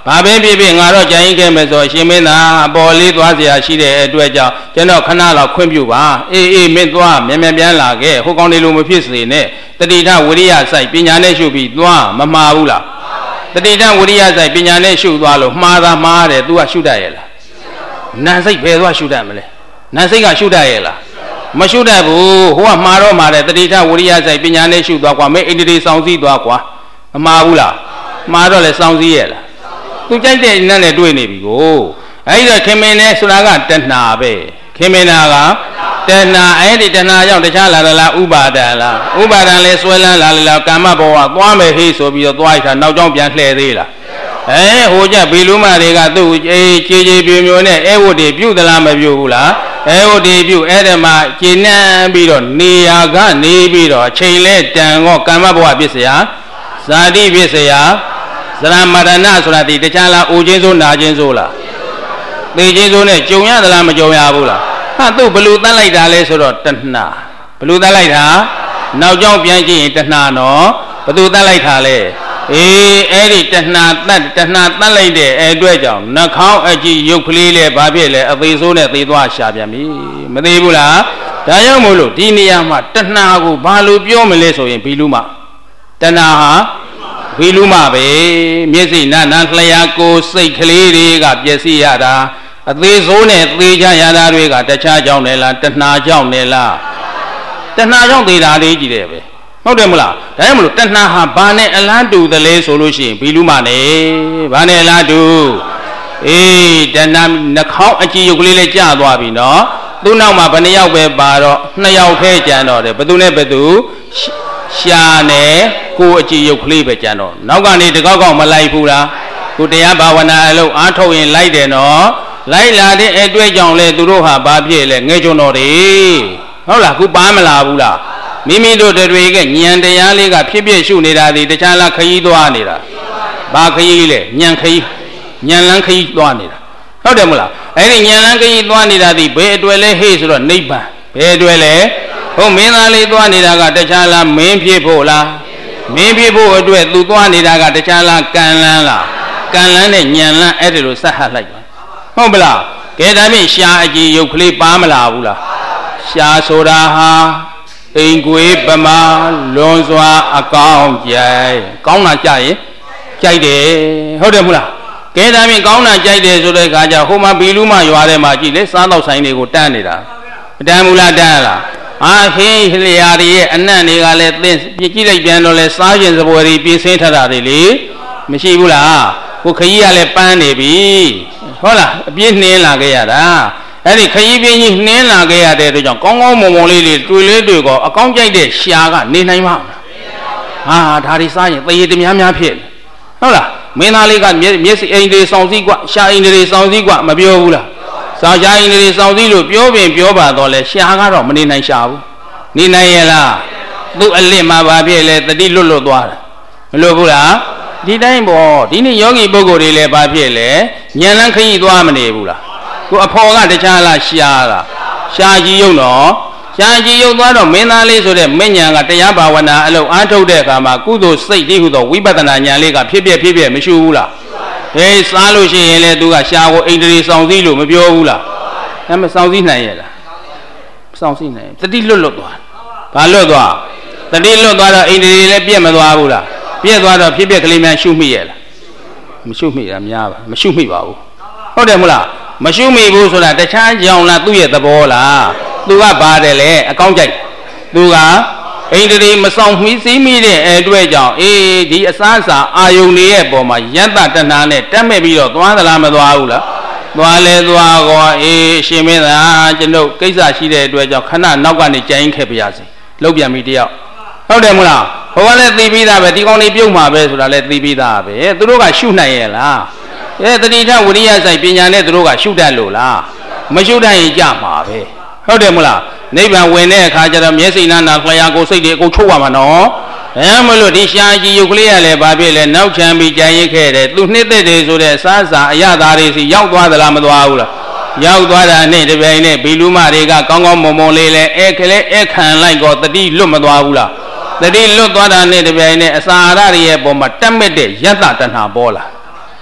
ဘာပဲဖြစ်ဖြစ်ငါတော့ကြိုင်းခဲ့မယ်ဆိုရှင်မင်းသားအပေါ်လေးသွားเสียရှိတဲ့အတွက်ကြောင့်ကျွန်တော်ခဏလောက်ခွင့်ပြုပါအေးအေးမင်းသွားမြန်မြန်ပြန်လာခဲ့ဟိုကောင်လေးလိုမဖြစ်စေနဲ့တတိထဝိရိယစိုက်ပညာနဲ့ရှုပြီးသွားမမှားဘူးလားတတိထဝိရိယစိုက်ပညာနဲ့ရှုသွားလို့မှားတာမှားတယ် तू ကရှုတတ်ရဲ့လားနာစိတ်ဘယ်သွားရှုတတ်မလဲနာစိတ်ကရှုတတ်ရဲ့လားမရှုတတ်ဘူးဟိုကမှားတော့မှာတယ်တတိထဝိရိယစိုက်ပညာနဲ့ရှုသွားကွာမင်းအိန္ဒြေစောင့်စည်းသွားကွာမမှားဘူးလားမှားတော့လဲစောင့်စည်းရဲ့လားသူကြိုက်တဲ့နတ်နဲ့တွေ့နေပြီကိုအဲ့ဒါခင်မင်းနဲ့ဆိုတာကတဏှာပဲခင်မင်းနာကတဏှာအဲ့ဒီတဏှာကြောင့်တခြားလာလားဥပါဒံလားဥပါဒံလဲဆွဲလန်းလာလားကာမဘဝသွားမယ်ဟေးဆိုပြီးတော့သွားရတာနောက်ကြောင်းပြန်လှည့်သေးလားအဲဟိုကြဘီလူမတွေကသူ့အေးခြေခြေပြိုမျိုးနဲ့အဲဝတ်တွေပြုတ်သလားမပြုတ်ဘူးလားအဲဝတ်တွေပြုတ်အဲ့ဒါမှကျဉ်းနှံပြီးတော့နေရာကနေပြီးတော့အချိန်လဲတန်ကောကာမဘဝပြစ်เสียဇာတိပြစ်เสียဇရမရဏဆိုတာဒီတခြားလားအိုခြင်းစိုးနာခြင်းစိုးလားသိခြင်းစိုးနဲ့ကြုံရသလားမကြုံရဘူးလားဟာသူ့ဘလူတတ်လိုက်တာလဲဆိုတော့တဏှာဘလူတတ်လိုက်တာနောက်ကြောင်းပြန်ကြည့်ရင်တဏှာနော်ဘသူတတ်လိုက်တာလဲအေးအဲ့ဒီတဏှာတတ်တဏှာတတ်လိုက်တဲ့အဲ့အတွက်ကြောင့်နှာခေါင်းအကြည့်ရုပ်ကလေးလဲဘာဖြစ်လဲအသေးစိုးနဲ့သေသွားရှာပြန်ပြီမသေးဘူးလားဒါကြောင့်မို့လို့ဒီနေရာမှာတဏှာကိုဘာလို့ပြောမလဲဆိုရင်ဘီလူမတဏှာဟာဘီလူမပဲမျက်စိနာနာလျာကိုစိတ်ကလေးတွေကပျက်စီးရတာအသေးစိုးနဲ့သေချရတာတွေကတခြားကြောင့်လေလားတဏှာကြောင့်လေလားတဏှာကြောင့်သေတာလေးကြီးတယ်ပဲဟုတ်တယ်မလားဒါကြောင့်မလို့တဏှာဟာဘာနဲ့အလားတူသလဲဆိုလို့ရှိရင်ဘီလူမနဲ့ဘာနဲ့အလားတူအေးတဏှာနှာခေါင်းအကြည့်ရုပ်ကလေးလေးကျသွားပြီနော်သူ့နောက်မှာဘယ်နှယောက်ပဲပါတော့နှစ်ယောက်ထဲကျန်တော့တယ်ဘသူနဲ့ဘသူရှာနဲ့ကိုအကြည့်ရုပ်ကလေးပဲကျန်တော့နောက်ကနေတကောက်ကောက်မလိုက်ဘူးလားကိုတရားဘာဝနာအလုပ်အားထုတ်ရင်လိုက်တယ်နော်လိုက်လာတဲ့အတွေ့အကြုံလဲသူတို့ဟာဘာဖြစ်လဲငဲကြုံတော်တယ်ဟုတ်လားခုပါမလာဘူးလားမိမိတို့တွေကဉာဏ်တရားလေးကဖြစ်ဖြစ်ရှုနေတာဒီတခြားလားခရီးသွားနေတာဘာခရီးလဲဉာဏ်ခရီးဉာဏ်လန်းခရီးသွားနေတာဟုတ်တယ်မလားအဲ့ဒီဉာဏ်လန်းခရီးသွားနေတာဒီဘယ်အတွက်လဲဟေ့ဆိုတော့နိဗ္ဗာန်ဘယ်အတွက်လဲဟုတ်မင်းသားလေးသွားနေတာကတခြားလားမင်းဖြစ်ဖို့လားမင်းဖြစ်ဖို့အတွက်သူသွားနေတာကတခြားလားကံလန်းလားကံလန်းနဲ့ဉာဏ်လန်းအဲ့ဒီလိုဆက်ဟပ်လိုက်ပါဟုတ်ပလားကဲဒါဖြင့်ရှားအကြည့်ရုပ်ကလေးပါမလာဘူးလားရှားဆိုတာဟာအိမ်ကွေးပမာလွန်စွာအကောင်းကြိုက်ကောင်းတာကြရင်ကြိုက်တယ်ဟုတ်တယ်မလားကဲဒါဖြင့်ကောင်းတာကြိုက်တယ်ဆိုတဲ့အခါကျဟိုမှာဘီလူမရွာထဲမှာကြည့်လေစားတော့ဆိုင်တွေကိုတန်းနေတာမတန်းဘူးလားတန်းလားအာဟင်းလျာတွေရဲ့အနံ့တွေကလည်းသင်ပြကြည့်လိုက်ပြန်တော့လဲစားရင်စပွဲတွေပြင်းစင်းထတာတွေလေမရှိဘူးလားကိုခကြီးကလည်းပန်းနေပြီဟုတ်လားအပြင်းနှင်းလာခဲ့ရတာအဲ့ဒီခကြီးပြင်းကြီးနှင်းလာခဲ့ရတဲ့အတွက်ကြောင့်ကောင်းကောင်းမွန်မွန်လေးတွေတွေ့လေးတွေ့ကောအကောင်းကြိုက်တဲ့ရှားကနေနိုင်မှာဟာဒါတွေစားရင်သေရည်တများများဖြစ်ဟုတ်လားမင်းသားလေးကမျက်စိအိမ်တွေစောင့်စည်းกว่าရှားအိမ်တွေစောင့်စည်းกว่าမပြောဘူးလားစာရှားအိမ်တွေစောင့်စည်းလို့ပြောပင်ပြောပါတော့လဲရှားကတော့မနေနိုင်ရှားဘူးနေနိုင်ရဲ့လားသူ့အလစ်မှာပါဖြစ်လဲတတိလွတ်လွတ်သွားတယ်မလွတ်ဘူးလားဒီတိုင်းပေါ့ဒီနေ့ယောဂီပုဂ္ဂိုလ်တွေလည်းဘာဖြစ်လဲဉာဏ်လန်းခရီးသွားမနေဘူးလားကိုအဖော်ကတခြားလားရှားလားရှားကြီးယုံတော့ရှားကြီးယုံသွားတော့မင်းသားလေးဆိုတဲ့မဉ္ဇဏ်ကတရားဘာဝနာအလုပ်အားထုတ်တဲ့အခါမှာကုသိုလ်စိတ်တည်းဟူသောဝိပဿနာဉာဏ်လေးကဖြစ်ဖြစ်ဖြစ်ဖြစ်မရှိဘူးလားဟေးစားလို့ရှိရင်လေသူကရှားကိုအိန္ဒြေစောင့်စည်းလို့မပြောဘူးလားအဲမစောင့်စည်းနိုင်ရဲ့လားစောင့်စည်းနိုင်တတိလွတ်လွတ်သွားဘာလွတ်သွားတတိလွတ်သွားတော့အိန္ဒြေလည်းပြည့်မသွားဘူးလားပြည့်သွားတော့ဖြစ်ဖြစ်ကလေးများရှုမိရဲ့လားမရှုမိတာများပါမရှုမိပါဘူးဟုတ်တယ်မလားမရှုမိဘူးဆိုတာတခြားကြောင်လားသူ့ရဲ့သဘောလားသူကပါတယ်လေအကောင်းကြိုက်သူကအိန္ဒြေမဆောင်မီးစည်းမိတဲ့အတွက်ကြောင့်အေးဒီအစားအစာအာယုန်တွေရဲ့ပုံမှာယတ္တတဏှာနဲ့တက်မဲ့ပြီးတော့သွားသလားမသွားဘူးလားသွားလဲသွားကောအေးရှင်မင်းသားကျွန်ုပ်ကိစ္စရှိတဲ့အတွက်ကြောင့်ခဏနောက်ကနေကြိုင်းခဲ့ပါရစေလောက်ပြန်ပြီတယောက်ဟုတ်တယ်မလားဟိုကလည်းသိပြီးသားပဲဒီကောင်းလေးပြုတ်မှာပဲဆိုတာလည်းသိပြီးသားပဲသူတို့ကရှုနိုင်ရဲ့လားအဲတတိထဝိရိယစိုက်ပညာနဲ့သူတို့ကရှုတတ်လို့လားမရှုတတ်ရင်ကြမှာပဲဟုတ်တယ်မလားနိဗ္ဗာန်ဝင်တဲ့အခါကျတော့မျက်စိနာနာလျာကိုစိတ်တွေအကုန်ချုပ်ရမှာနော်အဲမလို့ဒီရှားကြီးယုတ်ကလေးရလဲဘာဖြစ်လဲနောက်ချမ်းပြီးကြံရိတ်ခဲ့တယ်သူနှစ်သက်တယ်ဆိုတဲ့စားစာအရသာတွေစီရောက်သွားသလားမသွားဘူးလားရောက်သွားတာနဲ့တပြိုင်နဲ့ဘီလူမတွေကကောင်းကောင်းမွန်မွန်လေးလဲအဲကလေးအဲခံလိုက်တော့တတိလွတ်မသွားဘူးလားတတိလွတ်သွားတာနဲ့တပြိုင်နဲ့အစာအာဟာရရဲ့ပုံမှာတက်မဲ့တဲ့ယတ္တတဏှာပေါ်လာ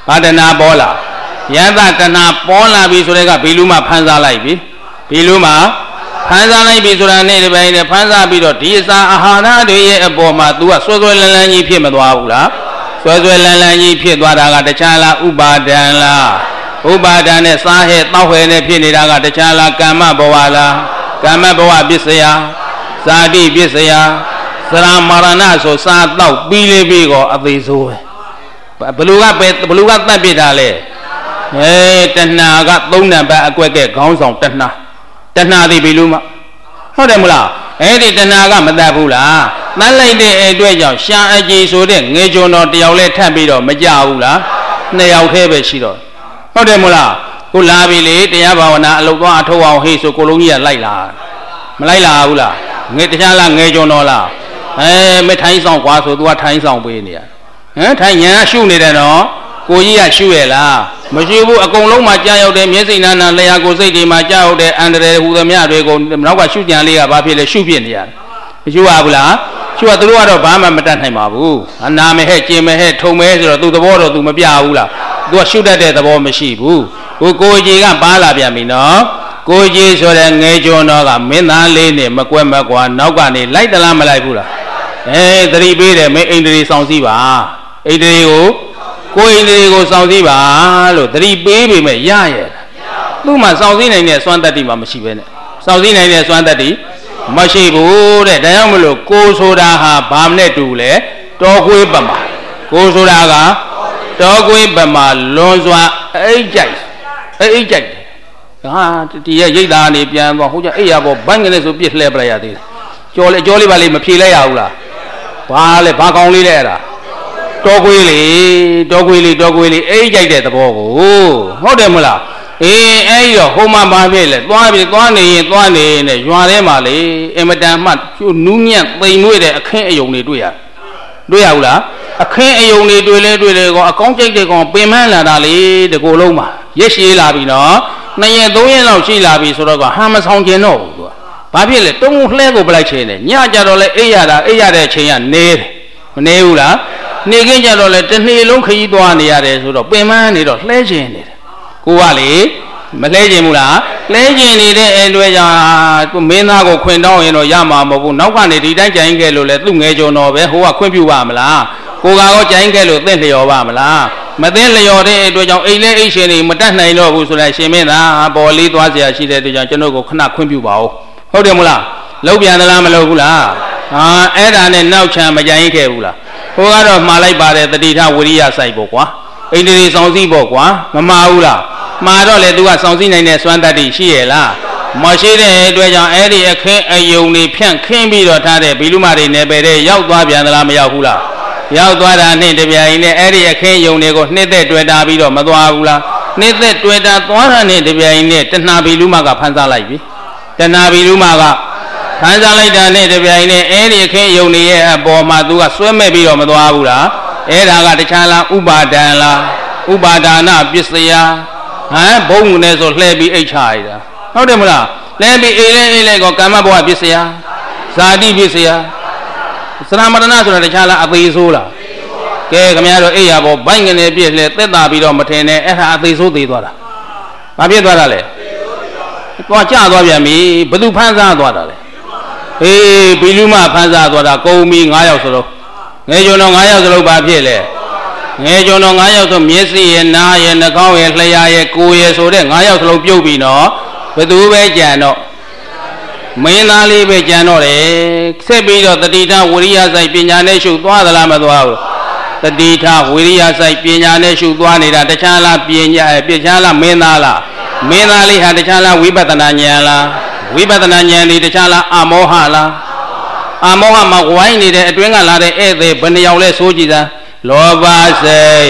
ဘာတဏှာပေါ်လာယတတဏှာပေါ်လာပြီဆိုတဲ့ကဘီလူမှဖန်ဆားလိုက်ပြီဘီလူမှဖန်ဆားလိုက်ပြီဆိုတာနဲ့ဒီပိုင်းနဲ့ဖန်ဆားပြီးတော့ဒီအစာအာဟာရတွေရဲ့အပေါ်မှာ तू ကဆွဲဆွဲလန်းလန်းကြီးဖြစ်မသွားဘူးလားဆွဲဆွဲလန်းလန်းကြီးဖြစ်သွားတာကတခြားလားဥပါဒံလားဥပါဒံနဲ့စားဟဲ့တောက်ဟဲ့နဲ့ဖြစ်နေတာကတခြားလားကမ္မဘဝလားကမ္မဘဝပစ္စယဇာတိပစ္စယသရမရဏဆိုစားတော့ပြီးလေးပြီးကောအသေးဆိုးပဲဘလူကပဲဘလူကတတ်ပြတာလေအဲတဏှာကသုံးနံပါတ်အကွက်ကဲခေါင်းဆောင်တဏှာတဏှာဒီဘီလူမဟုတ်တယ်မလားအဲ့ဒီတဏှာကမတတ်ဘူးလားတတ်လိုက်တဲ့အတွက်ကြောင့်ရှာအကြီးဆိုတဲ့ငေကျွန်တော်တယောက်လဲထပ်ပြီးတော့မကြဘူးလားနှစ်ယောက်သေးပဲရှိတော့ဟုတ်တယ်မလားကိုလာပြီလေတရားဘာဝနာအလုပ်သွားအထောက်အောင်ဟေးဆိုကိုလုံးကြီးကလိုက်လာမလိုက်လာဘူးလားငေတခြားလားငေကျွန်တော်လားအဲမထိုင်းဆောင်ကွာဆို तू ကထိုင်းဆောင်ပေးနေရဟမ်ထိုင်းညာရှုနေတယ်နော်ကိုကြီးကရှုရဲ့လားမရှိဘူးအကုန်လုံးမှာကြားရောက်တဲ့မျက်စိနာနာလျှာကိုစိတ်တွေမှာကြားရောက်တဲ့အန္တရာယ်ဟူသမျှတွေကိုနောက်ကရှုကြံလေးကဘာဖြစ်လဲရှုဖြစ်နေရတယ်မရှိပါဘူးလားရှုကသူတို့ကတော့ဘာမှမတတ်နိုင်ပါဘူးအနာမဲဟဲ့ကျင်မဲဟဲ့ထုံမဲဆိုတော့သူသဘောတော့ तू မပြဘူးလား तू ကရှုတတ်တဲ့သဘောမရှိဘူးကိုကိုကြီးကပါလာပြန်ပြီနော်ကိုကြီးဆိုတဲ့ငယ်ကျော်တော်ကမင်းသားလေးနဲ့မကွက်မကွာနောက်ကနေလိုက်တလားမလိုက်ဘူးလားအဲသတိပေးတယ်မင်းအိန္ဒြေဆောင်စည်းပါအိန္ဒြေကိုကိုယ်အိန္ဒြေကိုစောင့်စည်းပါလို့သတိပေးပေမဲ့ရရဲ့သူ့မှာစောင့်စည်းနိုင်တဲ့စွမ်းတတ္တိမှမရှိပဲနဲ့စောင့်စည်းနိုင်တဲ့စွမ်းတတ္တိမရှိဘူးတဲ့ဒါကြောင့်မလို့ကိုဆိုတာဟာဘာမနဲ့တူလဲတောခွေးပမာကိုဆိုတာကတောခွေးပမာလွန်စွာအိတ်ကြိုက်အိတ်ကြိုက်ဟာဒီရဲ့ရိတ်သားနေပြန်သွားဟိုကျအိတ်ရပေါ်ဘန်းကနေဆိုပြစ်လှဲပလိုက်ရသေးတယ်ကြော်လေကြော်လေးပါလေးမဖြေလိုက်ရဘူးလားဘာလဲဘာကောင်းလေးလဲအဲ့ဒါတောခွေးလေတောခွေးလေတောခွေးလေအိတ်ကြိုက်တဲ့သဘောကိုဟုတ်တယ်မလားအေးအဲ့ဒီတော့ဟိုမှာဘာဖြစ်လဲသွားပြီသွားနေရင်သွားနေနဲ့ရွာထဲမှာလေအင်မတန်မှနူးညံ့သိမ်နှွေ့တဲ့အခင်းအယုံတွေတွေ့ရတွေ့ရဘူးလားအခင်းအယုံတွေတွေ့လဲတွေ့လဲကောအကောင်းကြိုက်တဲ့ကောင်ပင်မလာတာလေတကူလုံးမှာရက်ရှည်လာပြီနော်နှစ်ရက်သုံးရက်လောက်ရှိလာပြီဆိုတော့ကဟာမဆောင်ကျင်တော့ဘူးသူကဘာဖြစ်လဲတုံးလှဲကိုပလိုက်ချင်တယ်ညကြတော့လဲအိပ်ရတာအိပ်ရတဲ့အချိန်ကနေတယ်မနေဘူးလားနေခင်းကြတော့လဲတစ်နေ့လုံးခရီးသွားနေရတယ်ဆိုတော့ပင်မနေတော့လှဲချင်နေတယ်ကိုကလေမလှဲချင်ဘူးလားလှဲချင်နေတဲ့အဲတွေကြောင့်မင်းသားကိုခွင်တောင်းရင်တော့ရမှာမဟုတ်ဘူးနောက်ကနေဒီတိုင်းကြိုင်းခဲ့လို့လဲသူ့ငယ်ကျော်တော်ပဲဟိုကခွင့်ပြုပါမလားကိုကတော့ကြိုင်းခဲ့လို့သင့်လျော်ပါမလားမသိလျော်တဲ့အတွက်ကြောင့်အိမ်လဲအိမ်ရှင်တွေမတတ်နိုင်တော့ဘူးဆိုတော့ရှင်မင်းသားပေါ်လေးသွားเสียရှိတဲ့အတွက်ကြောင့်ကျွန်တော်ကိုခဏခွင့်ပြုပါဦးဟုတ်တယ်မလားလုံးပြန်သလားမလုံးဘူးလားဟာအဲ့ဒါနဲ့နောက်ချမ်းမကြိုင်းခဲ့ဘူးလားဟိုကတော့မှားလိုက်ပါတယ်တတိထဝိရိယစိုက်ပေါ့ကွာအိန္ဒြေဆောင်စည်းပေါ့ကွာမမှားဘူးလားမှားတော့လေ तू ကဆောင်စည်းနိုင်တဲ့စွမ်းတတ္တိရှိရဲ့လားမရှိတဲ့အတွက်ကြောင့်အဲ့ဒီအခင်းအယုံတွေဖြန့်ခင်းပြီးတော့ထားတဲ့ဘီလူမတွေနယ်ပယ်တဲ့ရောက်သွားပြန်သလားမရောက်ဘူးလားရောက်သွားတာနဲ့တပြိုင်နဲ့အဲ့ဒီအခင်းယုံတွေကိုနှစ်သက်တွေ့တာပြီးတော့မသွားဘူးလားနှစ်သက်တွေ့တာသွားတာနဲ့တပြိုင်နဲ့တဏှာဘီလူမကဖန်ဆားလိုက်ပြီတဏှာဘီလူမကဖန်ဆားလိုက်တာနဲ့တပြိုင်နဲ့အဲ့ဒီအခင်းယုံတွေရဲ့အပေါ်မှာ तू ကဆွဲမဲ့ပြီးတော့မသွားဘူးလားအဲ့ဒါကတခြားလားဥပါဒံလားဥပါဒါနပစ္စယဟမ်ဘုံနဲ့ဆိုလှဲပြီးအိတ်ချရတာဟုတ်တယ်မလားလှဲပြီးအေးလဲအေးလဲကောကမ္မဘဝပစ္စယဇာတိပစ္စယသရမရဏဆိုတာတခြားလားအသေးဆိုးလားကဲခင်ဗျားတို့အိယာဘောဘိုင်းကနေပြည့်လဲသက်တာပြီးတော့မထင်နဲ့အဲ့ဒါအသေးဆိုးသေးသွားတာဘာဖြစ်သွားတာလဲသွားကြသွားပြန်ပြီဘသူဖန်ဆားသွားတာလဲအေးဘီလူမဖန်ဆားသွားတာကုံပြီး၅ယောက်စလုံးငယ်ကျွန်တော်၅ယောက်စလုံးဘာဖြစ်လဲငယ်ကျွန်တော်၅ယောက်ဆိုမျက်စိရဲ့နားရဲ့နှာခေါင်းရဲ့လျှာရဲ့ကိုယ်ရဲ့ဆိုတဲ့၅ယောက်စလုံးပြုတ်ပြီးတော့ဘသူပဲကြံတော့မင်းသားလေးပဲကြံတော့တယ်ဆက်ပြီးတော့တတိထဝိရိယစိုက်ပညာနဲ့ရှုသွားသလားမသွားဘူးတတိထဝိရိယစိုက်ပညာနဲ့ရှုသွားနေတာတခြားလားပညာပြခြားလားမင်းသားလားမင်းသားလေးဟာတခြားလားဝိပဿနာဉာဏ်လားဝိပဿနာဉာဏ်ဒီတခြားလားအမောဟလားအမောဟမှာဝိုင်းနေတဲ့အတွင်းကလာတဲ့ဧည့်သည်ဘယ်နှယောက်လဲဆိုကြည့်သားလောဘစိတ်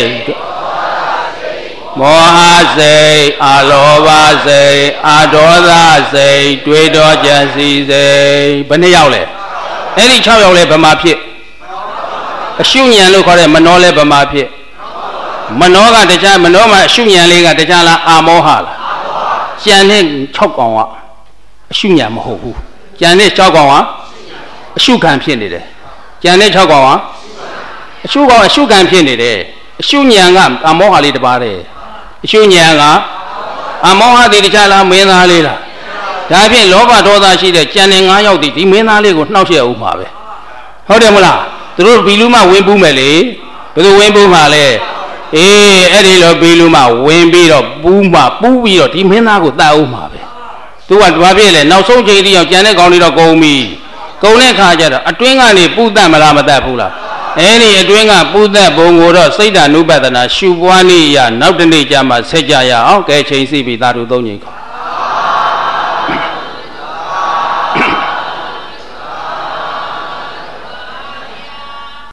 မောဟစိတ်အလောဘစိတ်အဒေါသစိတ်တွေးတောကြံစည်စိတ်ဘယ်နှယောက်လဲအဲ့ဒီ၆ယောက်လဲဗမာဖြစ်အရှုဉဏ်လို့ခေါ်တဲ့မနောလဲဗမာဖြစ်မနောကတခြားမနောမှာအရှုဉဏ်လေးကတခြားလားအာမောဟလားကြံတဲ့၆ကောင်ကအရှုဉဏ်မဟုတ်ဘူးကြံတဲ့၆ကောင်ကအရှုခံဖြစ်နေတယ်ကြံတဲ့၆ကောင်ကအရှုကောင်အရှုခံဖြစ်နေတယ်ရှုဉဏ်ကအမောဟလေးတပါးတယ်ရှုဉဏ်ကအမောဟတိတခြားလားမင်းသားလေးလားဒါဖြင့်လောဘဒေါသရှိတဲ့ကြံတဲ့ငါးယောက်ဒီဒီမင်းသားလေးကိုနှောက်ရက်ဦးမှာပဲဟုတ်တယ်မလားသူတို့ဘီလူမဝင်ပူးမယ်လေဘယ်သူဝင်ပူးမှာလဲအေးအဲ့ဒီလိုဘီလူမဝင်ပြီးတော့ပူးမှာပူးပြီးတော့ဒီမင်းသားကိုတတ်ဦးမှာပဲသူကဘာဖြစ်လဲနောက်ဆုံးချိန်တိအောင်ကြံတဲ့ကောင်လေးတော့ကုန်ပြီကုန်တဲ့ခါကျတော့အတွင်းကနေပူတတ်မလားမတတ်ဘူးလားအဲ့ဒီအတွင်းကပူသက်ဘုံကိုတော့စိတ်ဓာနုပဒနာရှုပွားနည်းရနောက်တနေ့ကျမှဆက်ကြရအောင်ကဲချိန်စီပြီးသာဓုသုံးချိန်